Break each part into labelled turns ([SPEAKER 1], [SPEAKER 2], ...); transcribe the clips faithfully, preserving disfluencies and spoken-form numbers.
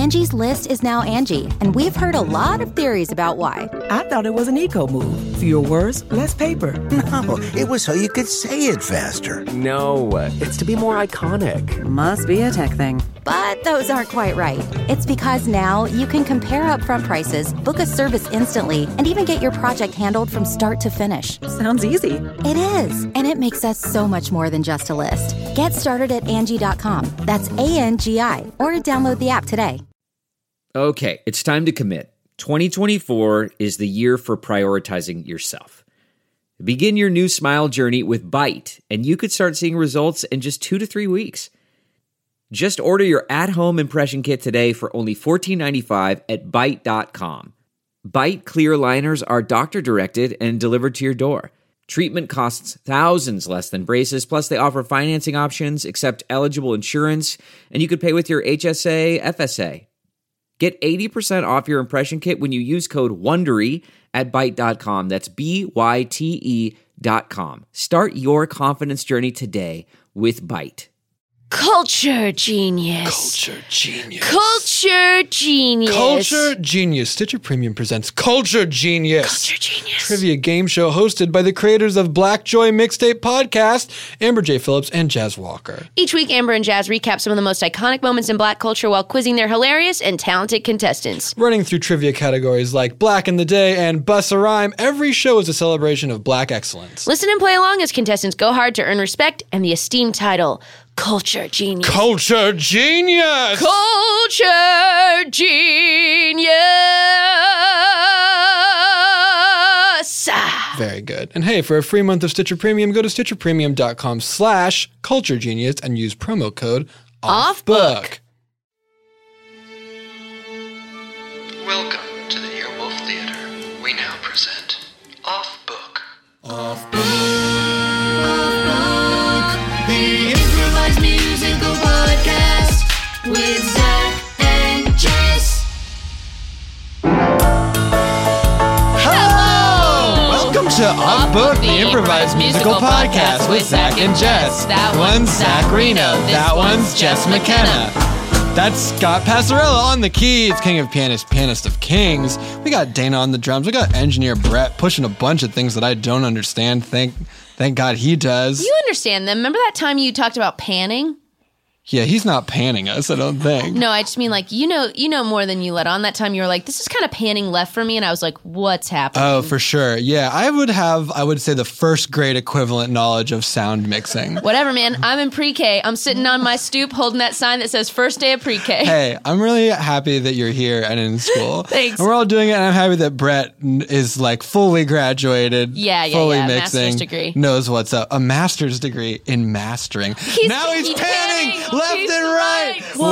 [SPEAKER 1] Angie's List is now Angie, and we've heard a lot of theories about why.
[SPEAKER 2] I thought it was an eco move. Fewer words, less paper.
[SPEAKER 3] No, it was so you could say it faster.
[SPEAKER 4] No, it's to be more iconic.
[SPEAKER 5] Must be a tech thing.
[SPEAKER 1] But those aren't quite right. It's because now you can compare upfront prices, book a service instantly, and even get your project handled from start to finish.
[SPEAKER 5] Sounds easy.
[SPEAKER 1] It is, and it makes us so much more than just a list. Get started at Angie dot com. That's A N G I, or download the app today.
[SPEAKER 6] Okay, it's time to commit. twenty twenty-four is the year for prioritizing yourself. Begin your new smile journey with Byte, and you could start seeing results in just two to three weeks. Just order your at-home impression kit today for only fourteen ninety-five at Byte dot com. Byte clear liners are doctor-directed and delivered to your door. Treatment costs thousands less than braces, plus they offer financing options, accept eligible insurance, and you could pay with your H S A, F S A. Get eighty percent off your impression kit when you use code WONDERY at Byte dot com. That's B Y T E dot com. Start your confidence journey today with Byte.
[SPEAKER 7] Culture Genius.
[SPEAKER 8] Culture Genius.
[SPEAKER 7] Culture Genius.
[SPEAKER 8] Culture Genius. Stitcher Premium presents Culture Genius.
[SPEAKER 7] Culture Genius.
[SPEAKER 8] Trivia game show hosted by the creators of Black Joy Mixtape Podcast, Amber J. Phillips and Jazz Walker.
[SPEAKER 7] Each week, Amber and Jazz recap some of the most iconic moments in Black culture while quizzing their hilarious and talented contestants.
[SPEAKER 8] Running through trivia categories like Black in the Day and Bust a Rhyme, every show is a celebration of Black excellence.
[SPEAKER 7] Listen and play along as contestants go hard to earn respect and the esteemed title, Culture Genius.
[SPEAKER 8] Culture Genius!
[SPEAKER 7] Culture Genius!
[SPEAKER 8] Very good. And hey, for a free month of Stitcher Premium, go to stitcher premium dot com slash culture genius and use promo code OFFBOOK.
[SPEAKER 9] Welcome to the Earwolf Theater. We now present Off Book.
[SPEAKER 10] Off Book. The improvised musical podcast with Zach and Jess.
[SPEAKER 8] Hello! Welcome to Off Book, the improvised musical podcast with Zach and Jess.
[SPEAKER 7] That
[SPEAKER 8] one's
[SPEAKER 7] one's
[SPEAKER 8] Zach Reno.
[SPEAKER 7] This
[SPEAKER 8] That one's
[SPEAKER 7] one's
[SPEAKER 8] Jess
[SPEAKER 7] Jess
[SPEAKER 8] McKenna.
[SPEAKER 7] McKenna.
[SPEAKER 8] That's Scott Passarella on the keys, king of pianists, pianist of kings. We got Dana on the drums. We got engineer Brett pushing a bunch of things that I don't understand. Thank, thank God he does.
[SPEAKER 7] You understand them. Remember that time you talked about panning?
[SPEAKER 8] Yeah, he's not panning us, I don't think.
[SPEAKER 7] No, I just mean like, you know you know more than you let on. That time you were like, this is kind of panning left for me. And I was like, what's happening?
[SPEAKER 8] Oh, for sure. Yeah, I would have, I would say, the first grade equivalent knowledge of sound mixing.
[SPEAKER 7] Whatever, man. I'm in pre-K. I'm sitting on my stoop holding that sign that says first day of pre-K.
[SPEAKER 8] Hey, I'm really happy that you're here and in school.
[SPEAKER 7] Thanks.
[SPEAKER 8] And we're all doing it, and I'm happy that Brett is like fully graduated.
[SPEAKER 7] Yeah, yeah,
[SPEAKER 8] fully
[SPEAKER 7] yeah.
[SPEAKER 8] mixing,
[SPEAKER 7] Master's degree.
[SPEAKER 8] knows what's up. A master's degree in mastering.
[SPEAKER 7] He's,
[SPEAKER 8] now he's,
[SPEAKER 7] he's
[SPEAKER 8] panning,
[SPEAKER 7] panning
[SPEAKER 8] left
[SPEAKER 7] he's
[SPEAKER 8] and right.
[SPEAKER 7] Whoa.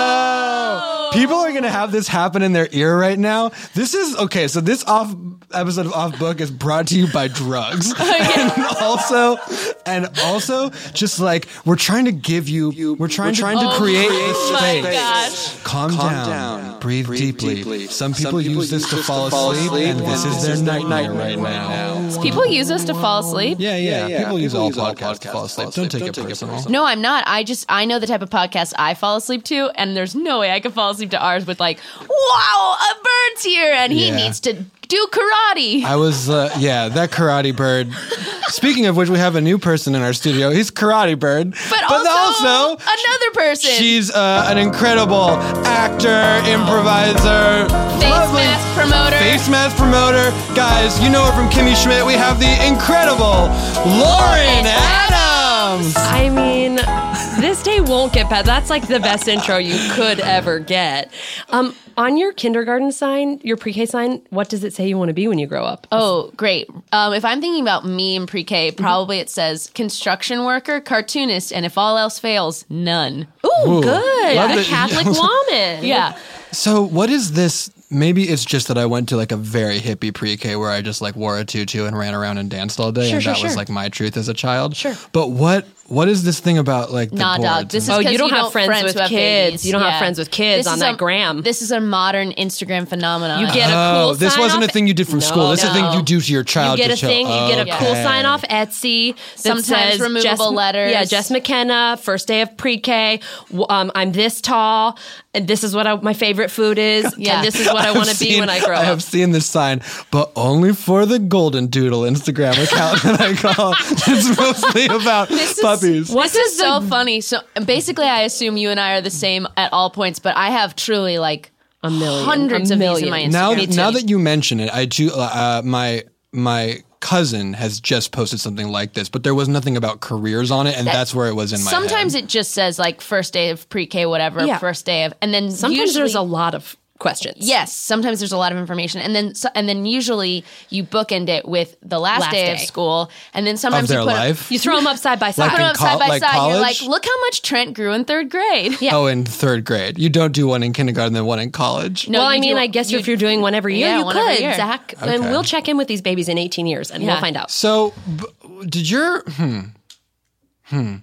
[SPEAKER 8] Whoa. People are going to have this happen in their ear right now. This is, okay, so this off episode of Off Book is brought to you by drugs. and also, and also, just like, we're trying to give you, we're trying, we're trying to, to
[SPEAKER 7] oh
[SPEAKER 8] create
[SPEAKER 7] my
[SPEAKER 8] a space.
[SPEAKER 7] gosh.
[SPEAKER 8] Calm, Calm down. down. Breathe, Breathe deeply. deeply. Some people, Some people use this to fall asleep, asleep and this is their nightmare, nightmare right now. now.
[SPEAKER 7] People use us to fall asleep?
[SPEAKER 8] Yeah, yeah.
[SPEAKER 9] Yeah, yeah.
[SPEAKER 8] People, people use all
[SPEAKER 9] use all
[SPEAKER 8] podcasts to fall asleep.
[SPEAKER 9] asleep.
[SPEAKER 8] Don't take,
[SPEAKER 9] Don't
[SPEAKER 8] it,
[SPEAKER 9] take it
[SPEAKER 8] personal.
[SPEAKER 9] personal.
[SPEAKER 7] No, I'm not. I just, I know the type of podcast I fall asleep to, and there's no way I could fall asleep to ours with like, wow, a bird's here, and he
[SPEAKER 8] Yeah.
[SPEAKER 7] needs to do karate.
[SPEAKER 8] I was, uh, yeah, that Karate Bird. Speaking of which, we have a new person in our studio. He's Karate Bird.
[SPEAKER 7] But,
[SPEAKER 8] but
[SPEAKER 7] also,
[SPEAKER 8] also,
[SPEAKER 7] another person.
[SPEAKER 8] she's uh, an incredible actor, improviser,
[SPEAKER 7] Face
[SPEAKER 8] lovely
[SPEAKER 7] mask promoter.
[SPEAKER 8] face mask promoter. Guys, you know her from Kimmy Schmidt. We have the incredible Lauren Adams.
[SPEAKER 11] I mean, this day won't get better. That's like the best intro you could ever get. Um, on your kindergarten sign, your pre-K sign, what does it say you want to be when you grow up?
[SPEAKER 7] Oh, great. Um, if I'm thinking about me in pre-K, probably it says construction worker, cartoonist, and if all else fails, none.
[SPEAKER 11] Ooh,
[SPEAKER 8] Ooh,
[SPEAKER 11] good.
[SPEAKER 8] love
[SPEAKER 11] A
[SPEAKER 8] that-
[SPEAKER 11] Catholic woman.
[SPEAKER 7] Yeah.
[SPEAKER 8] So what is this maybe it's just that I went to like a very hippie pre-K where I just like wore a tutu and ran around and danced all day,
[SPEAKER 11] Sure,
[SPEAKER 8] and
[SPEAKER 11] sure,
[SPEAKER 8] that was
[SPEAKER 11] sure.
[SPEAKER 8] like my truth as a child.
[SPEAKER 11] Sure.
[SPEAKER 8] But what what is this thing about like the
[SPEAKER 7] Nah,
[SPEAKER 8] boards?
[SPEAKER 7] dog. This is
[SPEAKER 11] Oh,
[SPEAKER 7] 'cause
[SPEAKER 11] you don't have
[SPEAKER 7] don't
[SPEAKER 11] friends with
[SPEAKER 7] who have
[SPEAKER 11] kids.
[SPEAKER 7] babies.
[SPEAKER 11] You don't have
[SPEAKER 7] Yeah.
[SPEAKER 11] friends with kids
[SPEAKER 7] This
[SPEAKER 11] on
[SPEAKER 7] is
[SPEAKER 11] that
[SPEAKER 7] a-
[SPEAKER 11] gram.
[SPEAKER 7] This is a modern Instagram phenomenon.
[SPEAKER 11] You get a
[SPEAKER 8] Oh,
[SPEAKER 11] cool
[SPEAKER 8] this
[SPEAKER 11] sign
[SPEAKER 8] wasn't
[SPEAKER 11] off-
[SPEAKER 8] a thing you did from
[SPEAKER 11] No,
[SPEAKER 8] school. This is a thing
[SPEAKER 7] no.
[SPEAKER 8] you do to your child.
[SPEAKER 11] You get
[SPEAKER 8] to
[SPEAKER 11] a
[SPEAKER 8] show-
[SPEAKER 11] thing. You get a cool
[SPEAKER 8] Okay.
[SPEAKER 11] sign off Etsy. That
[SPEAKER 7] Sometimes
[SPEAKER 11] says
[SPEAKER 7] removable
[SPEAKER 11] Jess,
[SPEAKER 7] letters.
[SPEAKER 11] Yeah, Jess McKenna, first day of pre-K. w- Um, I'm this tall, and this is what I, my favorite food is,
[SPEAKER 7] Yeah.
[SPEAKER 11] and this is what I want to be
[SPEAKER 8] seen-
[SPEAKER 11] when I grow
[SPEAKER 8] I
[SPEAKER 11] up.
[SPEAKER 8] have seen this sign, but only for the Golden Doodle Instagram account that I call. It's mostly about
[SPEAKER 7] This is-
[SPEAKER 8] puppies.
[SPEAKER 7] This is so funny. So basically, I assume you and I are the same at all points, but I have truly like
[SPEAKER 11] A million.
[SPEAKER 7] hundreds
[SPEAKER 11] A
[SPEAKER 7] of these in
[SPEAKER 11] million.
[SPEAKER 7] my Instagram.
[SPEAKER 8] Now,
[SPEAKER 7] Me too.
[SPEAKER 8] now that you mention it, I do. Uh, my my cousin has just posted something like this, but there was nothing about careers on it, and
[SPEAKER 7] That-
[SPEAKER 8] that's where it was in my
[SPEAKER 7] sometimes
[SPEAKER 8] head.
[SPEAKER 7] it just says like first day of pre-K, whatever,
[SPEAKER 11] Yeah.
[SPEAKER 7] first day of, and then
[SPEAKER 11] Sometimes
[SPEAKER 7] usually,
[SPEAKER 11] there's a lot of questions.
[SPEAKER 7] Yes, sometimes there's a lot of information, and then so, and then usually you bookend it with the last,
[SPEAKER 11] Last
[SPEAKER 7] day,
[SPEAKER 11] day.
[SPEAKER 7] of school, and then sometimes
[SPEAKER 8] Of their
[SPEAKER 7] you put
[SPEAKER 8] life?
[SPEAKER 11] You throw them up side by side.
[SPEAKER 8] Like
[SPEAKER 7] put
[SPEAKER 8] in
[SPEAKER 7] them up
[SPEAKER 8] col-
[SPEAKER 7] side by
[SPEAKER 8] like
[SPEAKER 7] side. You're like,
[SPEAKER 8] college?
[SPEAKER 7] look how much Trent grew in third grade. Yeah.
[SPEAKER 8] Oh, in third grade. You don't do one in kindergarten, then one in college.
[SPEAKER 7] No,
[SPEAKER 11] well, I
[SPEAKER 7] you
[SPEAKER 11] mean,
[SPEAKER 7] do-
[SPEAKER 11] I guess
[SPEAKER 7] you-
[SPEAKER 11] if you're doing one every year,
[SPEAKER 7] Yeah,
[SPEAKER 11] you
[SPEAKER 7] one every
[SPEAKER 11] could,
[SPEAKER 7] year.
[SPEAKER 11] Zach. And
[SPEAKER 8] Okay.
[SPEAKER 11] we'll check in with these babies in eighteen years, and
[SPEAKER 7] Yeah.
[SPEAKER 11] we'll find out.
[SPEAKER 8] So, b- did your hmm hmm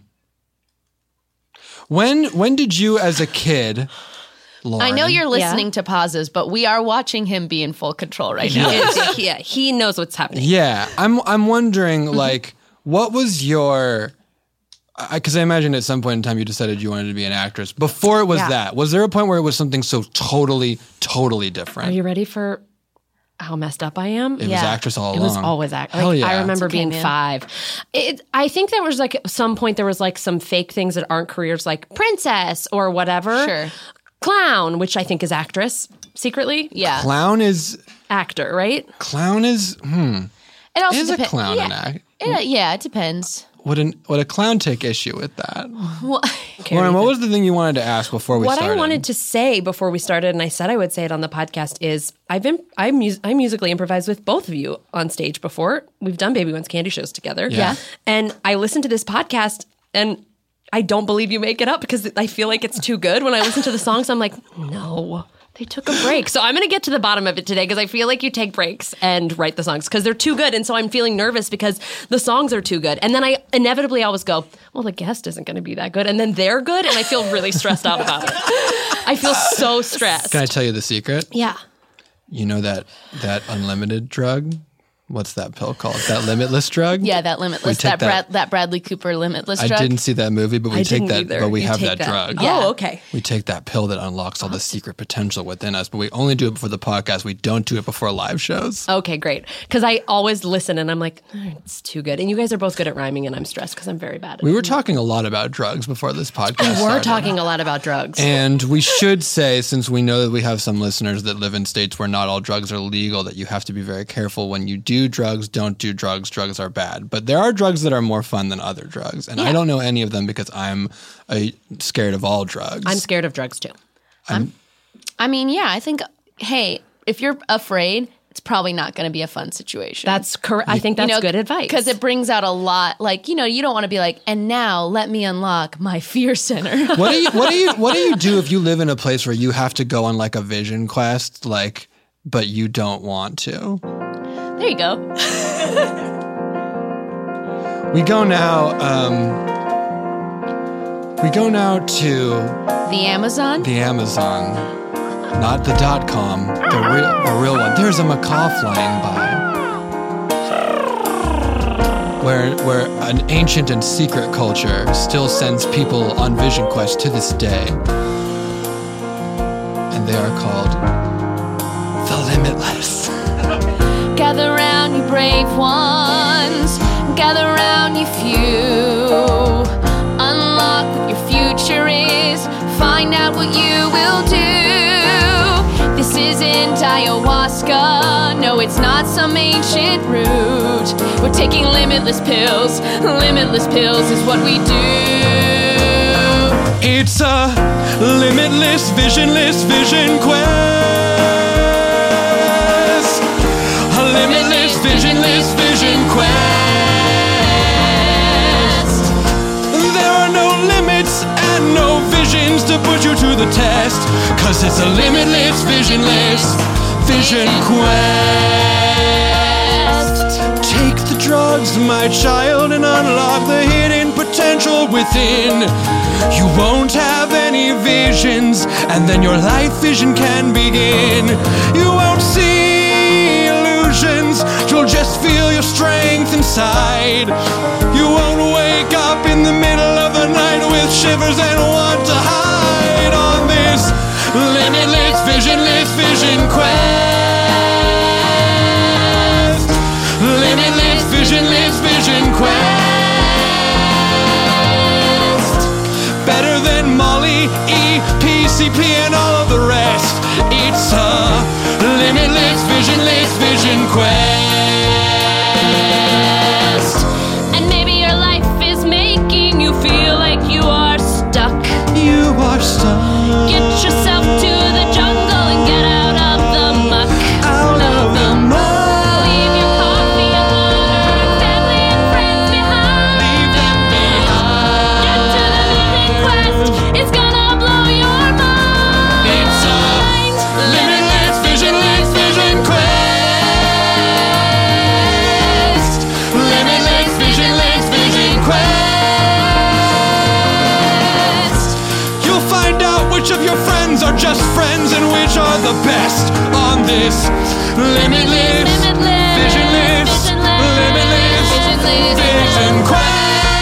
[SPEAKER 8] when when did you as a kid? Lauren,
[SPEAKER 7] I know you're listening to pauses, but we are watching him be in full control right now.
[SPEAKER 11] It's- yeah, he knows what's happening.
[SPEAKER 8] Yeah, I'm I'm wondering
[SPEAKER 7] Mm-hmm.
[SPEAKER 8] like what was your because I, I imagine at some point in time you decided you wanted to be an actress. Before it was
[SPEAKER 11] Yeah.
[SPEAKER 8] that, was there a point where it was something so totally, totally different?
[SPEAKER 11] Are you ready for how messed up I am?
[SPEAKER 8] It was actress all
[SPEAKER 11] It was
[SPEAKER 8] along.
[SPEAKER 11] always act.
[SPEAKER 8] Hell
[SPEAKER 11] Like,
[SPEAKER 8] yeah.
[SPEAKER 11] I remember
[SPEAKER 7] It's okay,
[SPEAKER 11] being
[SPEAKER 7] man.
[SPEAKER 11] five. It, I think there was like some point there was like some fake things that aren't careers, like princess or whatever.
[SPEAKER 7] Sure.
[SPEAKER 11] Clown, which I think is actress secretly.
[SPEAKER 7] Yeah.
[SPEAKER 8] Clown is
[SPEAKER 11] Actor, right?
[SPEAKER 8] clown is hmm.
[SPEAKER 7] It also
[SPEAKER 8] Is a
[SPEAKER 7] depen-
[SPEAKER 8] clown
[SPEAKER 7] yeah.
[SPEAKER 8] an act?
[SPEAKER 7] It- yeah, it depends.
[SPEAKER 8] Would an would a clown take issue with that?
[SPEAKER 7] Well,
[SPEAKER 8] Lauren, what was the thing you wanted to ask before we
[SPEAKER 11] what
[SPEAKER 8] started?
[SPEAKER 11] I wanted to say before we started, and I said I would say it on the podcast, is I've been I, mus- I musically improvised with both of you on stage before. We've done Baby One's candy shows together.
[SPEAKER 8] Yeah.
[SPEAKER 11] And I listened to this podcast, and I don't believe you make it up because I feel like it's too good. When I listen to the songs, I'm like, no, they took a break. So I'm going to get to the bottom of it today because I feel like you take breaks and write the songs because they're too good. And so I'm feeling nervous because the songs are too good. And then I inevitably always go, well, the guest isn't going to be that good. And then they're good. And I feel really stressed out about it. I feel so stressed.
[SPEAKER 8] Can I tell you the secret?
[SPEAKER 11] Yeah.
[SPEAKER 8] You know that that unlimited drug? What's that pill called? That limitless drug?
[SPEAKER 7] yeah, that limitless,
[SPEAKER 8] take
[SPEAKER 7] that,
[SPEAKER 8] that-
[SPEAKER 7] Brad, that Bradley Cooper limitless
[SPEAKER 8] I
[SPEAKER 7] drug.
[SPEAKER 8] didn't see that movie, but we
[SPEAKER 11] I
[SPEAKER 8] take
[SPEAKER 11] didn't
[SPEAKER 8] that.
[SPEAKER 11] either.
[SPEAKER 8] But we
[SPEAKER 11] You
[SPEAKER 8] have
[SPEAKER 11] take
[SPEAKER 8] that,
[SPEAKER 11] that.
[SPEAKER 8] drug.
[SPEAKER 7] Yeah.
[SPEAKER 11] Oh, okay.
[SPEAKER 8] We take that pill that unlocks all the secret potential within us, but we only do it before the podcast. We don't do it before live shows.
[SPEAKER 11] Okay, great. Because I always listen and I'm like, "Oh, it's too good. And you guys are both good at rhyming, and I'm stressed because I'm very bad at
[SPEAKER 8] We
[SPEAKER 11] it.
[SPEAKER 8] were talking a lot about drugs before this podcast.
[SPEAKER 11] We're
[SPEAKER 8] started.
[SPEAKER 11] talking a lot about drugs.
[SPEAKER 8] And we should say, since we know that we have some listeners that live in states where not all drugs are legal, that you have to be very careful when you do drugs. Don't do drugs. Drugs are bad. But there are drugs that are more fun than other drugs. And I don't know any of them because I'm uh, scared of all drugs.
[SPEAKER 11] I'm scared of drugs too.
[SPEAKER 7] I mean, yeah, I think, hey, if you're afraid, it's probably not going to be a fun situation.
[SPEAKER 11] That's correct. I think that's good advice.
[SPEAKER 7] Because it brings out a lot, like, you know, you don't want to be like, and now let me unlock my fear center.
[SPEAKER 8] What do you what do you what do you do if you live in a place where you have to go on like a vision quest, like, but you don't want to?
[SPEAKER 7] There you go.
[SPEAKER 8] We go now. Um, we go now to
[SPEAKER 7] The Amazon?
[SPEAKER 8] the Amazon, not the dot com, the real the real one. There's a macaw flying by. Where, where an ancient and secret culture still sends people on vision quests to this day. And they are called the Limitless.
[SPEAKER 7] Gather round, you brave ones. Gather round, you few. Unlock what your future is. Find out what you will do. This isn't ayahuasca. No, it's not some ancient root. We're taking limitless pills. Limitless pills is what we do.
[SPEAKER 8] It's a limitless, visionless vision quest. A limitless, visionless vision quest. There are no limits and no visions to put you to the test. Cause it's a limitless, visionless vision quest. Take the drugs, my child, and unlock the hidden potential within. You won't have any visions, and then your life vision can begin. You won't see illusions, you'll just feel your strength inside. You won't wake up in the middle of the night with shivers and want to hide on this limitless, visionless vision quest. Limitless, visionless vision quest. Better than Molly, E, P C P, and all of the rest. It's a limitless, visionless vision quest.
[SPEAKER 7] And maybe your life is making you feel like you are stuck.
[SPEAKER 8] You are stuck.
[SPEAKER 7] Get yourself to the jungle and get out of the muck.
[SPEAKER 8] Out of the muck.
[SPEAKER 7] Leave your coffee and water and family and friends behind.
[SPEAKER 8] Leave them behind.
[SPEAKER 7] Get to the vision quest. It's gonna blow your mind.
[SPEAKER 8] It's a limitless, visionless vision quest. Limitless, visionless vision quest. You'll find out which of your friends are just friends and which are the best on this limitless,
[SPEAKER 7] Limitless,
[SPEAKER 8] visionless,
[SPEAKER 7] visionless,
[SPEAKER 8] limitless
[SPEAKER 7] visionless
[SPEAKER 8] vision quest.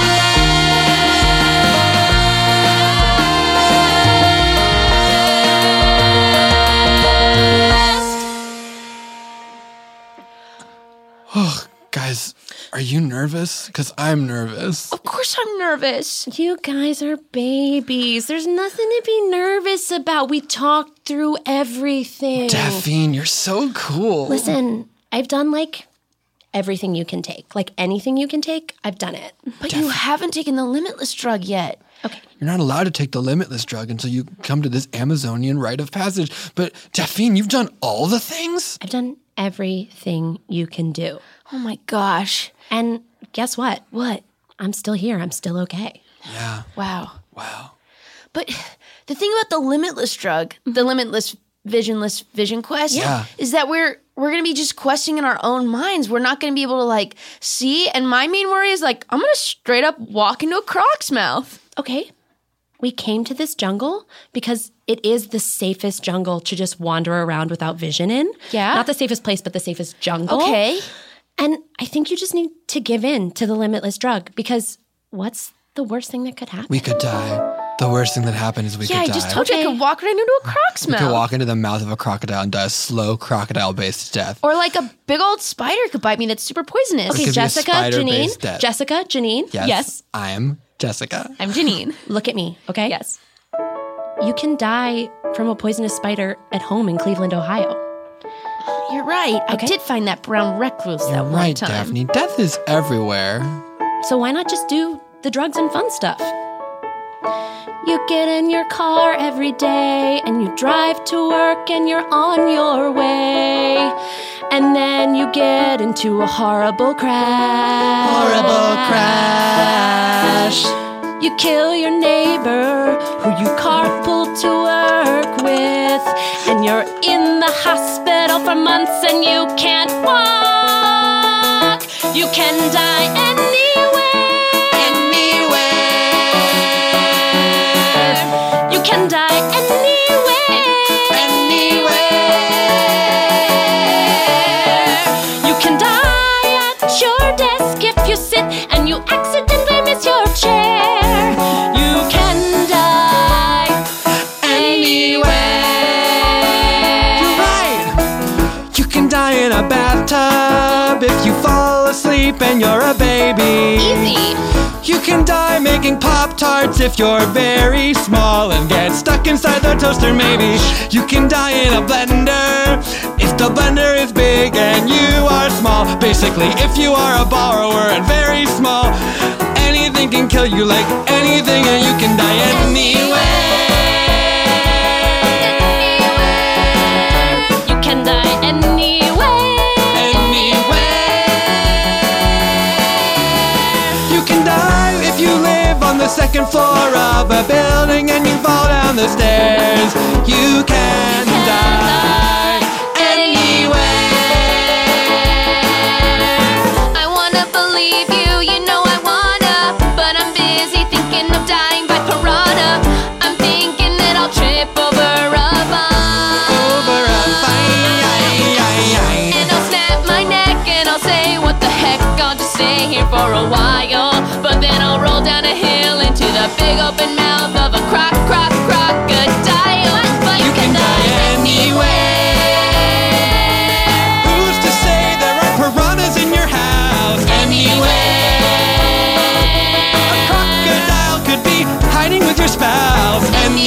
[SPEAKER 8] Oh, guys, are you nervous? Because I'm nervous.
[SPEAKER 11] Of course I'm nervous.
[SPEAKER 7] You guys are babies. There's nothing to be nervous about. We talked through everything.
[SPEAKER 8] Daphne, you're so cool.
[SPEAKER 7] Listen, I've done like everything you can take. Like anything you can take, I've done it.
[SPEAKER 11] But you haven't taken the limitless drug yet.
[SPEAKER 7] Okay.
[SPEAKER 8] You're not allowed to take the limitless drug until you come to this Amazonian rite of passage. But Daphne, you've done all the things?
[SPEAKER 7] I've done everything you can do.
[SPEAKER 11] Oh my gosh.
[SPEAKER 7] And guess what?
[SPEAKER 11] What?
[SPEAKER 7] I'm still here. I'm still okay.
[SPEAKER 8] Yeah.
[SPEAKER 11] Wow.
[SPEAKER 8] Wow.
[SPEAKER 11] But the thing about the limitless drug, the limitless visionless vision quest,
[SPEAKER 8] Yeah.
[SPEAKER 11] is that we're we're gonna be just questing in our own minds. We're not gonna be able to like see. And my main worry is like I'm gonna straight up walk into a croc's mouth.
[SPEAKER 7] Okay. We came to this jungle because it is the safest jungle to just wander around without vision in.
[SPEAKER 11] Yeah?
[SPEAKER 7] Not the safest place, but the safest jungle.
[SPEAKER 11] Okay.
[SPEAKER 7] And I think you just need to give in to the limitless drug because what's the worst thing that could happen?
[SPEAKER 8] We could die. The worst thing that happened is we
[SPEAKER 11] Yeah, I
[SPEAKER 8] could die.
[SPEAKER 11] just told you I
[SPEAKER 7] Okay.
[SPEAKER 11] could walk right into a croc's
[SPEAKER 8] we
[SPEAKER 11] mouth.
[SPEAKER 8] could walk into the mouth of a crocodile and die a slow crocodile-based death.
[SPEAKER 11] Or like a big old spider could bite me that's super poisonous.
[SPEAKER 7] Okay,
[SPEAKER 8] could be a
[SPEAKER 7] Jessica, Janine.
[SPEAKER 8] spider-based death.
[SPEAKER 7] Jessica, Janine.
[SPEAKER 8] Yes. I am Jessica.
[SPEAKER 11] I'm Janine.
[SPEAKER 7] Look at me, okay?
[SPEAKER 11] Yes.
[SPEAKER 7] You can die from a poisonous spider at home in Cleveland, Ohio.
[SPEAKER 11] You're right. I
[SPEAKER 7] Okay.
[SPEAKER 11] did find that brown recluse that
[SPEAKER 8] You're
[SPEAKER 11] one
[SPEAKER 8] right,
[SPEAKER 11] time.
[SPEAKER 8] Daphne. Death is everywhere.
[SPEAKER 7] So why not just do the drugs and fun stuff? You get in your car every day and you drive to work and you're on your way. And then you get into a horrible crash.
[SPEAKER 8] Horrible crash.
[SPEAKER 7] You kill your neighbor who you carpool to work with. And you're in the hospital for months and you can't walk. You can die anywhere. Anywhere. You can die anywhere. Anywhere. You can die at your desk if you sit and you accidentally miss your chair. You can die anywhere.
[SPEAKER 8] You're right. You can die in a bathtub if you fall asleep and you're a baby.
[SPEAKER 11] Easy.
[SPEAKER 8] You can die making Pop-Tarts if you're very small and get stuck inside the toaster maybe. You can die in a blender if the blender is big and you are small. Basically, if you are a borrower and very small, anything can kill you like anything and you can die anywhere.
[SPEAKER 7] You can die anywhere.
[SPEAKER 8] Anywhere. You can die if you live on the the second floor of a building and you fall down the stairs, you can die anywhere.
[SPEAKER 7] I wanna believe you, you know I wanna, but I'm busy thinking of dying by piranha. I'm thinking that I'll trip over a vine.
[SPEAKER 8] Over a vine.
[SPEAKER 7] And I'll snap my neck and I'll say, what the heck, I'll just stay here for a while. But then I'll roll down a hill into the big open mouth of a croc, croc, crocodile. But you can die anywhere.
[SPEAKER 8] Who's to say there are piranhas in your house?
[SPEAKER 7] Anywhere.
[SPEAKER 8] A crocodile could be hiding with your spouse.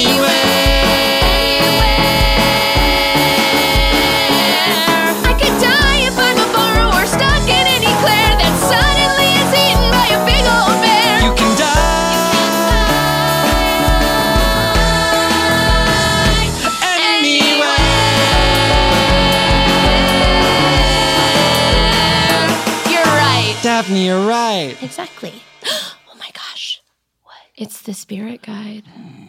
[SPEAKER 7] I could die if I'm a borrower stuck in an eclair that suddenly is eaten by a big old bear.
[SPEAKER 8] You can die anywhere.
[SPEAKER 7] You're right.
[SPEAKER 8] Daphne, you're right.
[SPEAKER 11] Exactly. Oh my gosh. What? It's the spirit guide.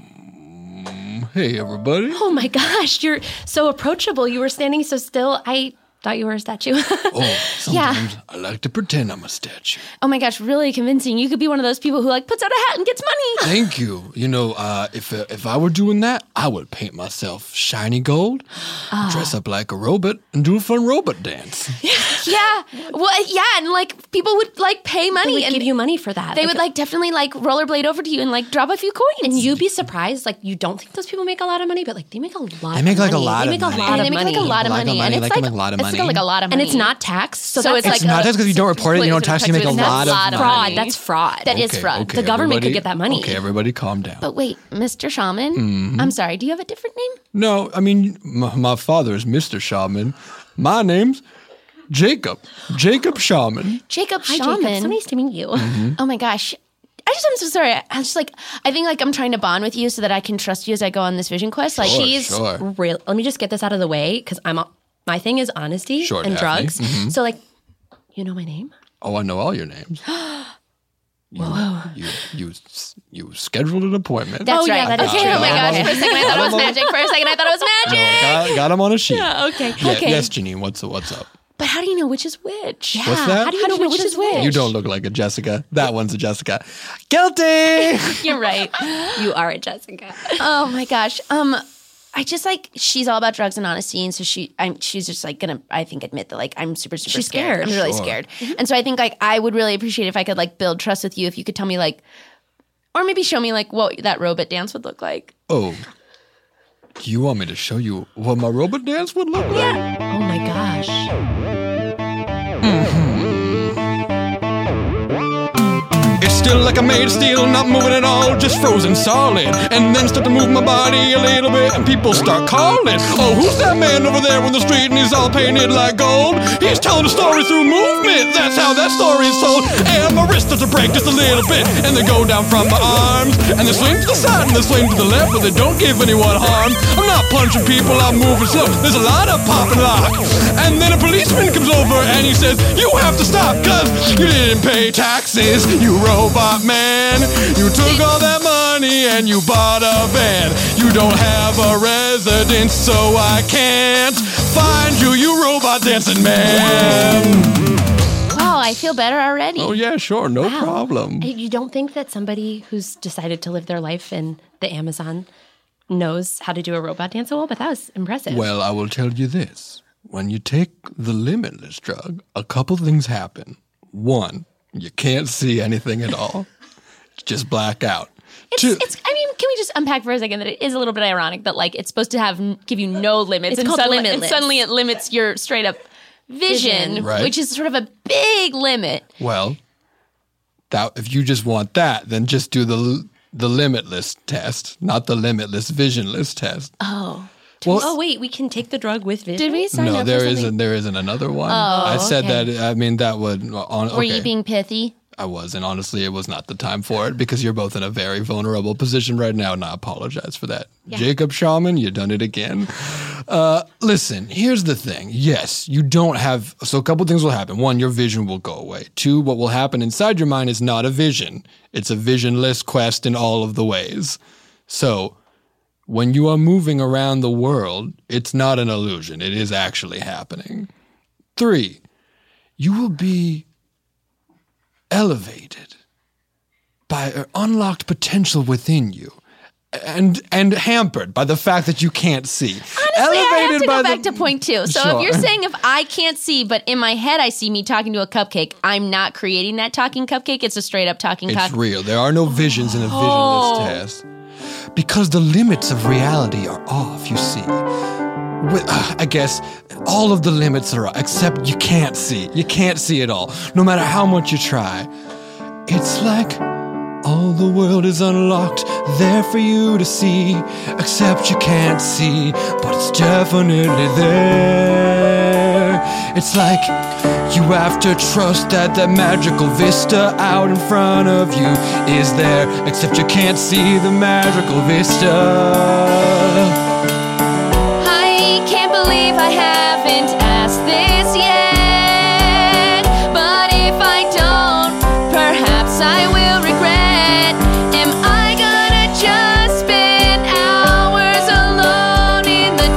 [SPEAKER 8] Hey, everybody.
[SPEAKER 11] Oh my gosh, you're so approachable. You were standing so still. I thought you were a statue.
[SPEAKER 8] Oh, sometimes I like to pretend I'm a statue.
[SPEAKER 11] Oh my gosh, really convincing. You could be one of those people who like puts out a hat and gets money.
[SPEAKER 8] Thank you. You know, uh, if uh, if I were doing that, I would paint myself shiny gold, dress up like a robot, and do a fun robot dance.
[SPEAKER 11] Yeah. Well, yeah, and like people would like pay money
[SPEAKER 7] They would
[SPEAKER 11] and
[SPEAKER 7] give you money for that.
[SPEAKER 11] They would like definitely like rollerblade over to you and like drop a few coins.
[SPEAKER 7] And you'd be surprised, like you don't think those people make a lot of money, but like they make a lot
[SPEAKER 8] They make
[SPEAKER 7] of
[SPEAKER 8] like a
[SPEAKER 7] money.
[SPEAKER 8] lot
[SPEAKER 7] they
[SPEAKER 8] of
[SPEAKER 7] make
[SPEAKER 8] money.
[SPEAKER 7] a lot
[SPEAKER 11] And
[SPEAKER 7] of
[SPEAKER 11] they make
[SPEAKER 7] money.
[SPEAKER 11] like a lot of
[SPEAKER 8] Like a
[SPEAKER 11] money,
[SPEAKER 8] money,
[SPEAKER 11] and it's
[SPEAKER 8] like
[SPEAKER 11] like
[SPEAKER 8] a lot of
[SPEAKER 11] it's
[SPEAKER 8] money.
[SPEAKER 11] like a lot of
[SPEAKER 7] And
[SPEAKER 11] money,
[SPEAKER 7] it's not taxed. So,
[SPEAKER 11] So
[SPEAKER 7] that's
[SPEAKER 11] it's
[SPEAKER 7] like
[SPEAKER 11] like
[SPEAKER 8] It's not
[SPEAKER 11] a-
[SPEAKER 8] just because you don't report it, you don't tax, you make a
[SPEAKER 11] That's
[SPEAKER 8] lot of
[SPEAKER 11] lot of
[SPEAKER 8] money.
[SPEAKER 7] fraud. That's fraud.
[SPEAKER 11] That is
[SPEAKER 8] Okay,
[SPEAKER 11] fraud.
[SPEAKER 8] okay,
[SPEAKER 7] The government could
[SPEAKER 8] everybody-
[SPEAKER 7] get that money.
[SPEAKER 8] Okay, everybody calm down.
[SPEAKER 11] But wait, Mister Shaman,
[SPEAKER 8] Mm-hmm.
[SPEAKER 11] I'm sorry. Do you have a different name?
[SPEAKER 8] No, I mean, my, my father is Mister Shaman. My name's Jacob. Jacob Shaman.
[SPEAKER 11] Jacob
[SPEAKER 7] Hi,
[SPEAKER 11] Shaman.
[SPEAKER 7] Jacob. So nice to meet you.
[SPEAKER 11] Oh my gosh. I just, I'm so sorry. I just like, I think like I'm trying to bond with you so that I can trust you as I go on this vision quest. Like,
[SPEAKER 8] Sure,
[SPEAKER 11] she's
[SPEAKER 8] sure.
[SPEAKER 7] Real. Let me just get this out of the way because I'm. My thing is honesty
[SPEAKER 8] Sure,
[SPEAKER 7] and
[SPEAKER 8] Daphne.
[SPEAKER 7] drugs.
[SPEAKER 8] Mhm.
[SPEAKER 7] So like, you know my name.
[SPEAKER 8] Oh, I know all your names. You, you, you, you scheduled an appointment.
[SPEAKER 11] That's
[SPEAKER 7] Oh, yeah,
[SPEAKER 11] right.
[SPEAKER 7] that is
[SPEAKER 11] okay.
[SPEAKER 7] true.
[SPEAKER 11] Oh my
[SPEAKER 7] Yeah,
[SPEAKER 11] gosh.
[SPEAKER 7] okay.
[SPEAKER 11] For a second, I thought it was magic. For a second, I thought it was magic.
[SPEAKER 8] got, got him on a sheet.
[SPEAKER 11] Yeah, okay.
[SPEAKER 8] Yeah,
[SPEAKER 11] okay.
[SPEAKER 8] Yes, Janine, what's, what's up?
[SPEAKER 11] But how do you know which is which?
[SPEAKER 7] Yeah.
[SPEAKER 8] What's that?
[SPEAKER 7] How do you know which is which?
[SPEAKER 8] You don't look like a Jessica. That one's a Jessica. Guilty!
[SPEAKER 11] You're right.
[SPEAKER 7] You are a Jessica.
[SPEAKER 11] Oh my gosh. Um, I just like she's all about drugs and honesty, and so she, I'm, she's just like gonna, I think, admit that like I'm super, super
[SPEAKER 7] She's
[SPEAKER 11] scared.
[SPEAKER 7] scared.
[SPEAKER 11] I'm really
[SPEAKER 8] Sure.
[SPEAKER 11] scared, and so I think like I would really appreciate if I could like build trust with you if you could tell me like, or maybe show me like what that robot dance would look like.
[SPEAKER 8] Oh. Do you want me to show you what my robot dance would look like?
[SPEAKER 7] Oh my gosh.
[SPEAKER 8] It's still like I'm made of steel, not moving at all, just frozen solid. And then start to move my body a little bit, and people start calling. Oh, who's that man over there on the street, and he's all painted like gold? He's telling a story through movement, that's how that story is told. And my wrist starts to break just a little bit, and they go down from my arms, and they swing to the side, and they swing to the left, but they don't give anyone harm. I'm not punching people, I'm moving slow, there's a lot of pop and lock. And then a policeman comes over, and he says, you have to stop, cause you didn't pay taxes, you robot man. You took all that money and you bought a van. You don't have a residence, so I can't find you, you robot dancing man.
[SPEAKER 11] Wow, I feel better already.
[SPEAKER 8] Oh yeah, sure, no
[SPEAKER 7] Wow.
[SPEAKER 8] problem.
[SPEAKER 7] You don't think that somebody who's decided to live their life in the Amazon knows how to do a robot dance well? But that was impressive.
[SPEAKER 8] Well, I will tell you this. When you take the Limitless drug, a couple things happen. One, you can't see anything at all. Just black out.
[SPEAKER 11] It's,
[SPEAKER 8] Two,
[SPEAKER 11] it's. I mean, can we just unpack for a second that it is a little bit ironic that like it's supposed to have give you no limits,
[SPEAKER 7] It's
[SPEAKER 11] and
[SPEAKER 7] called
[SPEAKER 11] suddenly, and
[SPEAKER 7] limitless.
[SPEAKER 11] suddenly it limits your straight up vision,
[SPEAKER 7] Vision.
[SPEAKER 8] Right.
[SPEAKER 11] which is sort of a big limit.
[SPEAKER 8] well, that if you just want that, then just do the the Limitless test, not the Limitless Visionless test.
[SPEAKER 11] Oh,
[SPEAKER 8] Well,
[SPEAKER 7] oh wait, we can take the drug with vision.
[SPEAKER 11] did we sign
[SPEAKER 8] no,
[SPEAKER 11] up
[SPEAKER 8] there
[SPEAKER 11] for something?
[SPEAKER 8] isn't. There isn't another one. I said
[SPEAKER 11] okay.
[SPEAKER 8] that. I mean, that would. On, okay.
[SPEAKER 11] Were you being pithy?
[SPEAKER 8] I was, and honestly, it was not the time for it because you're both in a very vulnerable position right now, and I apologize for that. Jacob Shaman, you done it again. Uh, listen, here's the thing. Yes, you don't have... So a couple things will happen. One, your vision will go away. Two, what will happen inside your mind is not a vision. It's a visionless quest in all of the ways. So when you are moving around the world, it's not an illusion. It is actually happening. Three, you will be elevated by an unlocked potential within you. And and hampered by the fact that you can't see.
[SPEAKER 5] Honestly, I have to go back
[SPEAKER 8] the,
[SPEAKER 5] to point two. So
[SPEAKER 8] Sure.
[SPEAKER 5] if you're saying if I can't see, but in my head I see me talking to a cupcake, I'm not creating that talking cupcake. It's a straight up talking
[SPEAKER 8] It's
[SPEAKER 5] cupcake.
[SPEAKER 8] real. There are no visions in a visionless
[SPEAKER 5] Oh.
[SPEAKER 8] test. Because the limits of reality are off, you see. With, uh, I guess all of the limits are off, except you can't see. You can't see it all, no matter how much you try. It's like all the world is unlocked, there for you to see, except you can't see, but it's definitely there. It's like you have to trust that that magical vista out in front of you is there, except you can't see the magical vista.
[SPEAKER 5] I can't believe I haven't asked this yet. But if I don't, perhaps I will regret. Am I gonna just spend hours alone in the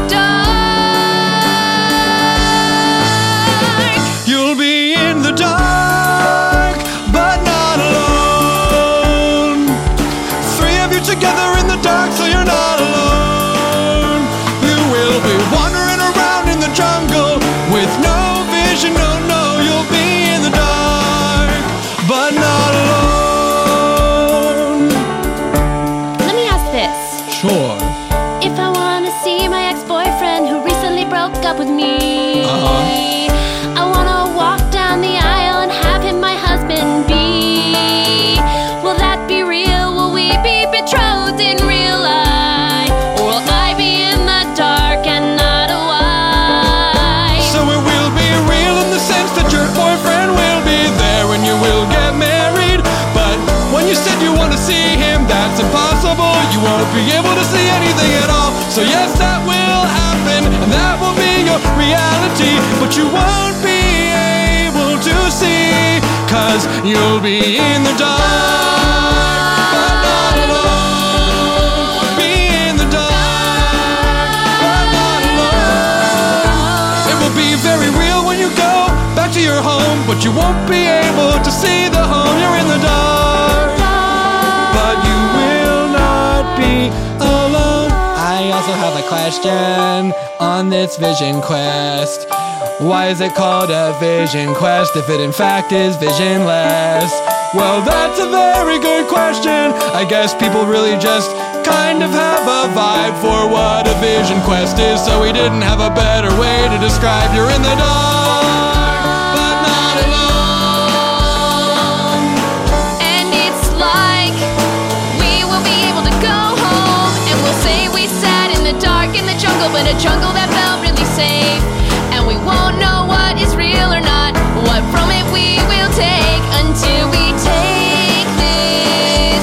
[SPEAKER 5] dark?
[SPEAKER 8] You'll be in the dark, but not alone. Three of you together in the dark, so you're not alone. You will be wandering around in the jungle with no vision, no, no. You'll be in the dark, but not alone.
[SPEAKER 5] Let me ask this.
[SPEAKER 8] Sure.
[SPEAKER 5] If I wanna see my ex-boyfriend who recently broke up with me,
[SPEAKER 8] Uh-huh.
[SPEAKER 5] I wanna walk down the aisle and have him my husband be. Will that be real? Will we be betrothed in real life? Or will I be in the dark and not a wife?
[SPEAKER 8] So it will be real in the sense that your boyfriend will be there and you will get married. But when you said you want to see him, that's impossible. You won't be able to see anything at all. So yes, that will happen and that will be your reality. But you won't be able to see, cause you'll be in the dark, but not alone. Be in the dark, but not alone. It will be very real when you go back to your home, but you won't be able to see the home. You're in the dark, but you will not be alone. I also have a question on this vision quest. Why is it called a vision quest if it in fact is visionless? Well, that's a very good question. I guess people really just kind of have a vibe for what a vision quest is, so we didn't have a better way to describe you're in the dark, but not alone.
[SPEAKER 5] And it's like we will be able to go home and we'll say we sat in the dark in the jungle, but a jungle that felt really safe. And we won't know what is real or not, what from it we will take until we take this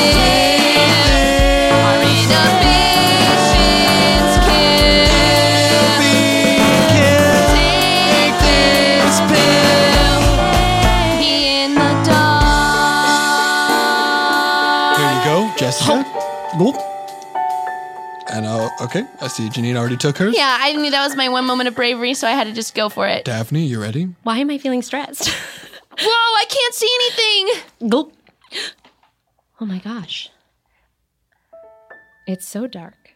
[SPEAKER 5] pill. Our inhibitions kill. Take this pill. Be in the dark.
[SPEAKER 8] Here you go, Jessica. Gulp. And uh, okay, I see Janine already took hers.
[SPEAKER 5] Yeah, I knew that was my one moment of bravery, so I had to just go for it.
[SPEAKER 8] Daphne, you ready?
[SPEAKER 11] Why am I feeling stressed?
[SPEAKER 5] Whoa, I can't see anything.
[SPEAKER 11] Gulp. Oh my gosh. It's so dark.